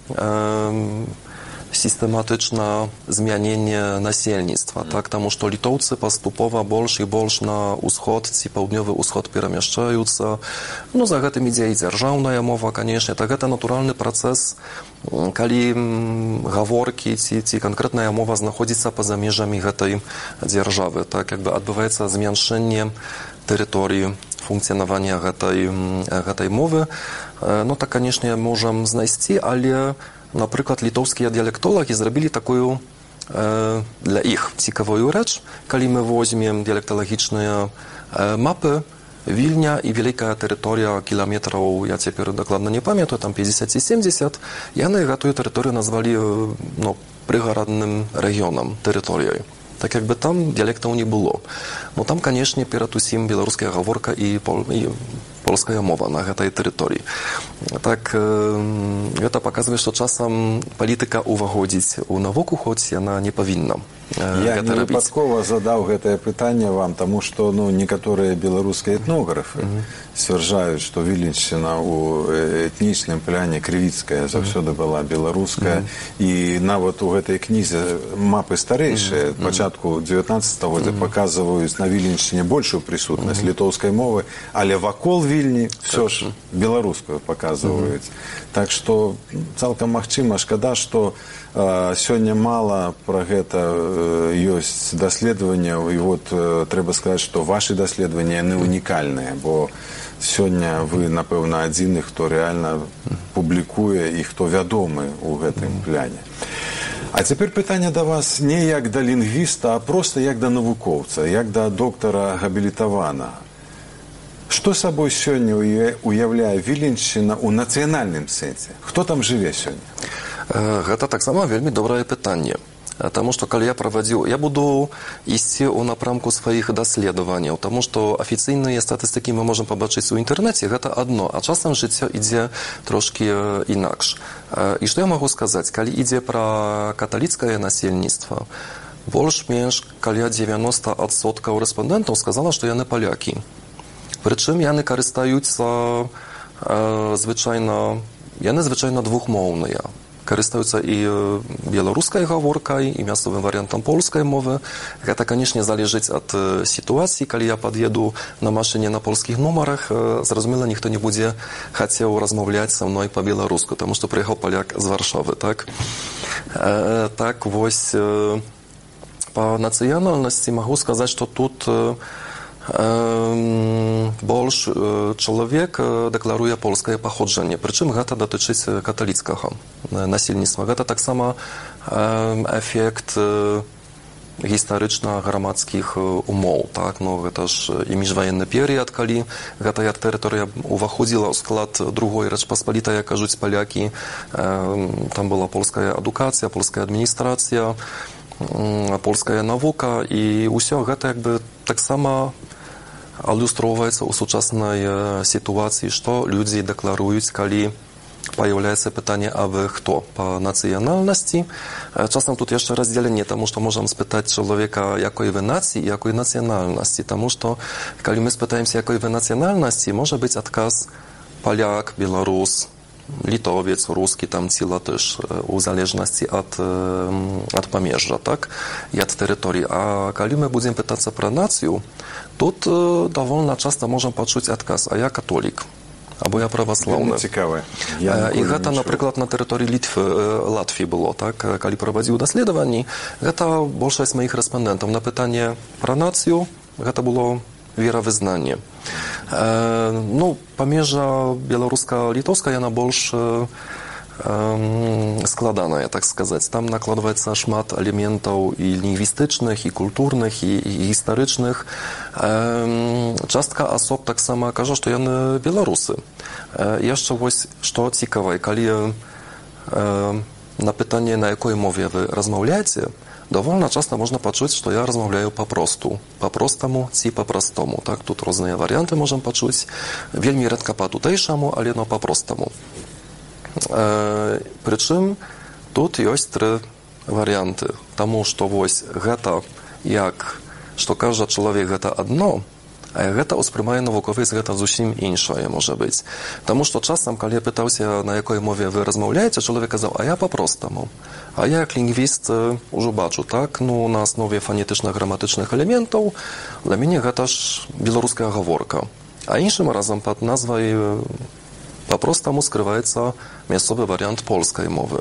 się systematyczne zmienienie nasielnictwa, mm. tak, потому что литовцы поступово больше и больше на усход, ci południowy усход перемещаются. Ну, за этим идея и державная мова, конечно, так это натуральный процесс, коли говорки, ci, ci конкретная мова находится поза межами этой державы, так, как бы odbywa zmniejszenie terytorii funkcjonowania tej, tej mowy. No tak, конечно, możemy znaleźć, ale na przykład litowskie dialektologi zrobili taką e, dla ich ciekawą rzecz, kiedy my weźmiemy dialektologiczne e, mapy Wilnia i wielka terytoria kilometrów, ja teraz dokładnie nie pamiętam, tam pięćdziesiąt siedemdziesiąt, i oni tę terytorię nazwali no, przygorodnym regionem, terytorią. Tak jakby tam dialektów nie było. No tam, конечно, ператусим белорусская говорка и, пол, и polska mowa na tej terytorii. Tak, e, to pokazuje, że czasem polityka uwagodzić u nauku, choć ona nie powinna. E, Я не выпадково задал это питание вам, потому что ну, некоторые белорусские этнографы mm-hmm. стверджают, что Виленщина у этничном плане кривицкая завсёды mm-hmm. была белорусская. Mm-hmm. И на вот у этой книзе мапы старейшие, mm-hmm. початку девятнадцатого года mm-hmm. показывают на Виленщине большую присутность mm-hmm. литовской мовы, але вакол Вильни все ж белорусскую показывают. Mm-hmm. Так что цалкам магчыма, шкада, что э, сегодня мало про это ёсць даследаванняў, і вот э, трэба сказаць, што вашы даследаванні яны унікальныя, бо сёння вы, напэўна, адзіны, хто рэальна публікуе і хто вядомы ў гэтым пляне. А цяпер пытанне да вас не як да лінгвіста, а проста як да навукоўца, як да доктара габілітаванага. Што сабой сёння уяўляе Віленшчына ў нацыянальным сэнсе? Хто там жыве сёння? Гэта таксама вельмі добрае пытанне. Потому что, когда я проводил, я буду идти у напрамку своих исследований, потому что официальные статистики мы можем побачить в интернете, это одно, а часом життя идет трошки инакше. И что я могу сказать, когда идет про католицкое насельництво, больше-меньше, когда девяносто відсотків респондентов сказала, что я не поляки. Причем я не користаюся, звичайно, я не звичайно двухмовний. Korzystająca i białoruską говорką, i miastowym wariantem polskiej mowy. To, конечно, zależy od sytuacji. Kiedy ja podjeду na maszynie na polskich numerach, zrozumiale, nikt nie będzie chciał rozmawiać ze mną po białorusku, потому что przyjechał Polak z Warszawy, tak? E, tak, właśnie po nacjonalności mogę сказать, że тут больше человек декларує polskie pochodzenie. Причем это dotyczyć katolickiego насельництва. Это так само эффект historyczno-громадских умов. Так, no, это ж и межвоенный период, когда эта территория уходила в склад другой Rzeczpospolitej, jak кажуть поляки. Там была польская эдукация, польская администрация, польская наука, и все это jakby так само иллюструется у сучасной ситуации, что люди декларуют, когда появляется pytanie, а вы кто по национальности. Czasem тут jeszcze разделение, потому что можем спитать человека, какой вы нации и какой национальности, потому что, когда мы спитаемся, какой вы национальности, может быть отказ поляк, белорус, литовец, русский, там ціла też u zależności od, od pomierza, tak? I od terytorii. A kiedy my będziemy pytać про nację, тут довольно часто можем почуть отказ, а я католик, або я православny. Ciekawe. I to na przykład na terytorii Litwy, Latvii było, tak? Kiedy prowadził doświadczenie, to większość moich respondentów na pytanie про nację, to było wierowyznanie. No, pomierza białoruska-litowska, ona больше składana, tak сказать. Tam nakładaється szmat elementów i lingwistycznych, i kulturnych, i, i historycznych. Частка osób tak samo każe, że one Białorusy. Jeszcze właśnie, co ciekawe, kiedy na pytanie, na jakiej mowie wy rozmawiacie, довольно часто можно почуть, что я размовляю по-просту. По-простому, ці по-простому. Так, тут разные варианты можем почуть. Вельми редко по-тутейшему, але но по-простому. Э, причем тут есть три варианты. Тому, что вось гэта, як, что кажа человек, гэта одно, а гэта успрымае навуковец, гэта зусім іншае можа быць. Таму што часам, калі я пытаўся, на якой мове вы размаўляеце, чалавек казаў, а я па-простаму. А я, як лінгвіст, ужо бачу, так, ну, на аснове фанетычна-граматычных элементаў, для мяне гэта ж беларуская гаворка. А іншым разам пад назвай па-простаму скрываецца мясцовы варыянт польскай мовы.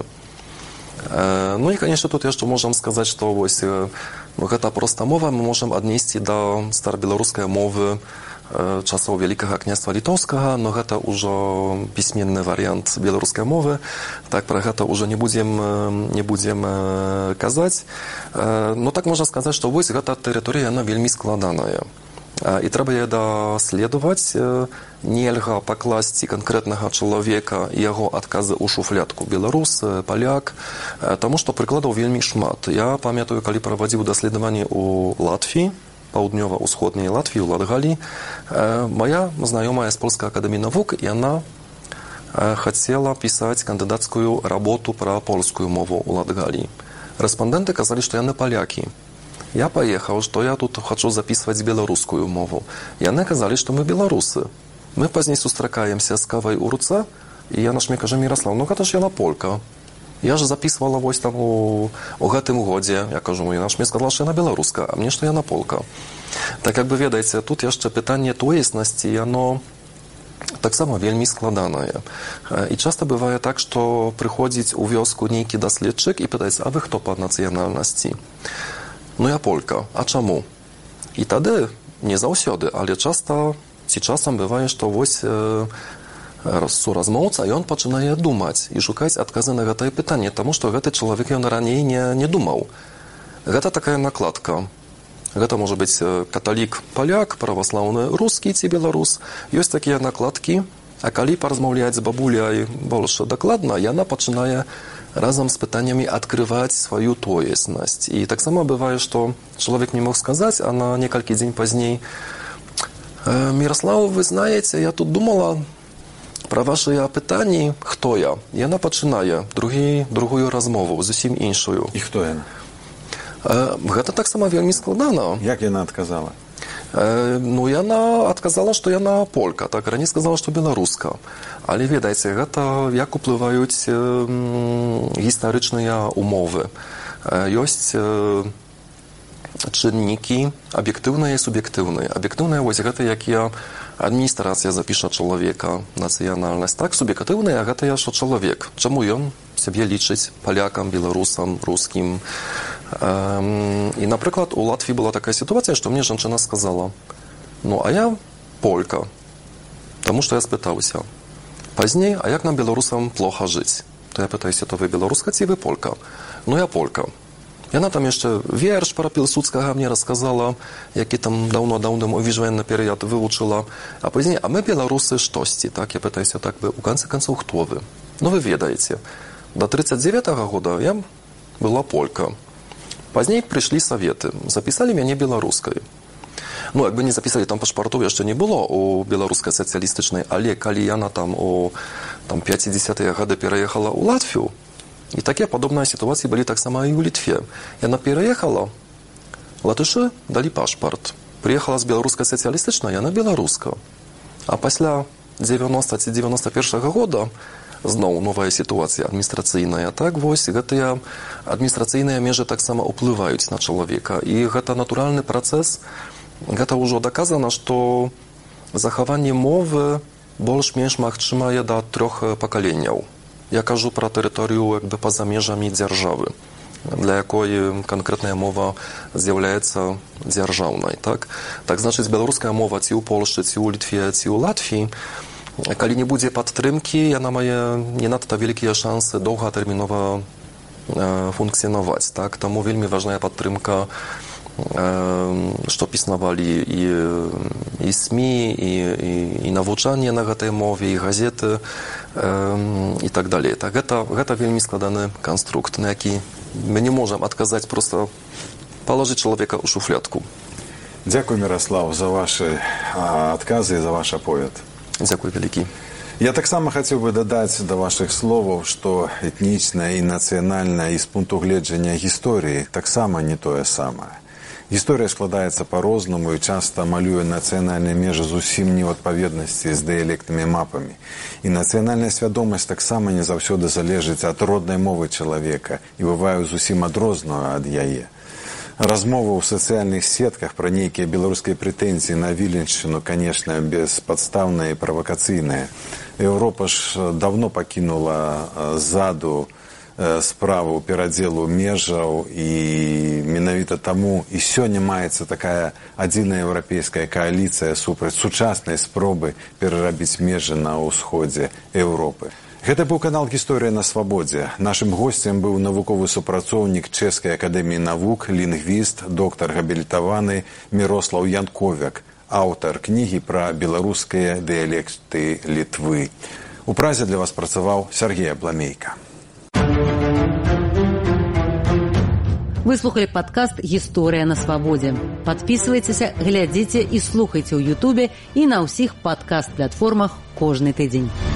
Ну і, конечно, тут яшчэ можам сказаць, што вось гэта проста мова мы можам аднесці да старабеларускай мовы часоў Вялікага княства літоўскага, но гэта ўжо пісьменны варыянт беларускай мовы. Так, пра гэта ўжо не будзем, не будзем казаць. Но так можна сказаць, што вось гэта тэрыторыя, яна вельмі складаная. І трэба яе даследаваць. Нельга пакласці канкрэтнага чалавека і яго адказы ў шуфлядку беларус, паляк, таму што прыкладаў вельмі шмат. Я памятаю, калі правадзіў даследаванні ў Латвіі, паўднёва-ўсходняй Латвіі, ў Латгалі, моя знаёмая з Польскай акадэміі навук, яна хацела пісаць кандыдацкую работу пра польскую мову ў Латгалі. Рэспандэнты казалі, што яны палякі. Я паехаў, што я тут хачу запісваць беларускую мову. Яны казалі, што мы беларусы. Мы пазней сустракаемся з кавай у руцэ, і яна ж мне кажа, Міраслаў, ну гэта ж яна полька. Я ж запісвала вось там у, у гэтым годзе. Я кажу, яна ж мне сказала, што яна беларуска, а мне што яна полька. Так як бы ведаеце, тут яшчэ пытанне тоеснасці, яно таксама вельмі складанае. І часта бывае так, што прыходзіць у вёску нейкі даследчык і пытаецца, а вы хто па нацыянальнасці? Ну я полька, а чаму? І тады не заўсёды, але часта ці часам бывае, што вось э, суразмоўца, і ён пачынае думаць і шукаць адказы на гэтае пытанне, таму што гэты чалавек ён раней не, не думаў. Гэта такая накладка. Гэта можа быць каталік паляк, праваслаўны рускі ці беларус. Ёсць такія накладкі, а калі паразмаўляць з бабуляй больш дакладна, яна пачынае разам з пытаннямі адкрываць сваю тоеснасць. І таксама бывае, што чалавек не мог сказаць, а на некалькі дзень пазней Міраслав, вы знаеце, я тут думала пра вашыя пытанні, хто я. Яна пачынае другі, другую размову, зусім іншую. І хто яна? Гэта таксама вельмі складана. Як яна адказала? Ну, яна адказала, што яна полька. Так, раней сказала, што беларуска. Але, ведаеце, гэта як уплываюць гістарычныя умовы. Ёсць чыннікі аб'ектыўныя і суб'ектыўныя. Аб'ектыўныя, вось гэта, якія адміністрацыя запіша чалавека, нацыянальнасць. Так, суб'ектыўныя, гэта я, што чалавек. Чаму ён сябе лічыць палякам, беларусам, рускім? І, напрыклад, у Латвіі была такая сітуацыя, што мне жанчына сказала, ну, а я полька, таму што я спытаўся. Пазней, а як нам, беларусам, плоха жыць? То я пытаюся, то вы беларуска ці вы полька? Ну, я полька. Яна там яшчэ верш пра Пілсудскага мне расказала, які там даўно-даўно мой віжуальны перыяд вывучыла. А пазней, а мы беларусы штосьці, так, я пытаюся, так бы, у канцы канцоў, хто вы? Ну, вы ведаеце, да тридцать девятого года я была полька. Пазней прыйшлі саветы, запісалі мяне беларускай. Ну, як бы не запісалі, там пашпартоў яшчэ не было у беларускай сацыялістычнай, але калі яна там у там, пятидесятые гады пераехала ў Латвію, і такія падобныя сітуацыі былі таксама і ў Літве. Яна пераехала, латышы далі пашпарт. Прыехала з беларускай сацыялістычнай, яна беларуска. А пасля девяносто ці девяносто первого года зноў новая сітуацыя адміністрацыйная. Так, вось, гэтыя адміністрацыйныя межы таксама ўплываюць на чалавека. І гэта натуральны працэс. Гэта ўжо даказана, што захаванне мовы больш-менш магчымае да трох пакаленняў. Я кажу пра тэрыторыю як бы па-за межамі дзяржавы, для якой канкрэтная мова з'яўляецца дзяржаўнай. Так, так значыць, беларуская мова ці ў Польшчы, ці ў Літве, ці ў Латвіі, калі не будзе падтрымкі, яна мае не надта вялікія шансы доўгатэрмінова функцыянаваць. Так, таму вельмі важная падтрымка, што піснавалі і, і СМІ, і, і, і навучанне на гэтай мове, і газеты, і так далей. Так, гэта, гэта вельмі складаны канструкт, на які мы не можем отказать просто положить человека в шуфлядку. Дякую, Мирослав, за ваши а, отказы и за ваш оповед. Дякую, великий. Я так само хотел бы додать до ваших слов, что этничное и национальное из пункту гледжання истории так само не тое самое. Гісторыя складаецца по-рознаму і часта малюе нацыянальныя межы зусім не ў адпаведнасці з дыялектнымі мапамі. І нацыянальная свядомасць таксама не заўсёды залежыць ад роднай мовы чалавека і бывае зусім адрозную ад яе. Размовы ў сацыяльных сетках пра нейкія беларускія прэтэнзіі на Віленшчыну, канешне, беспадстаўныя і правакацыйныя. Еўропа ж давно пакінула ззаду справу перадзелу межаў, і менавіта таму і сёння маецца такая адзіная еўрапейская кааліцыя супраць сучаснай спробы перарабіць межы на ўсходзе Еўропы. Гэта быў канал «Гісторыя на свабодзе». Нашым госцем быў навуковы супрацоўнік Чэшскай акадэміі навук, лінгвіст, доктар габілітаваны Мірослаў Янковяк, аўтар кнігі пра беларускія дыялекты Літвы. У Празе для вас працаваў Сергей Абламейка. Вы слухали падкаст «Гісторыя на свабодзе». Падпісвайцеся, глядзіце і слухайце ў Ютубе і на ўсіх падкаст-платформах кожны тыдзень.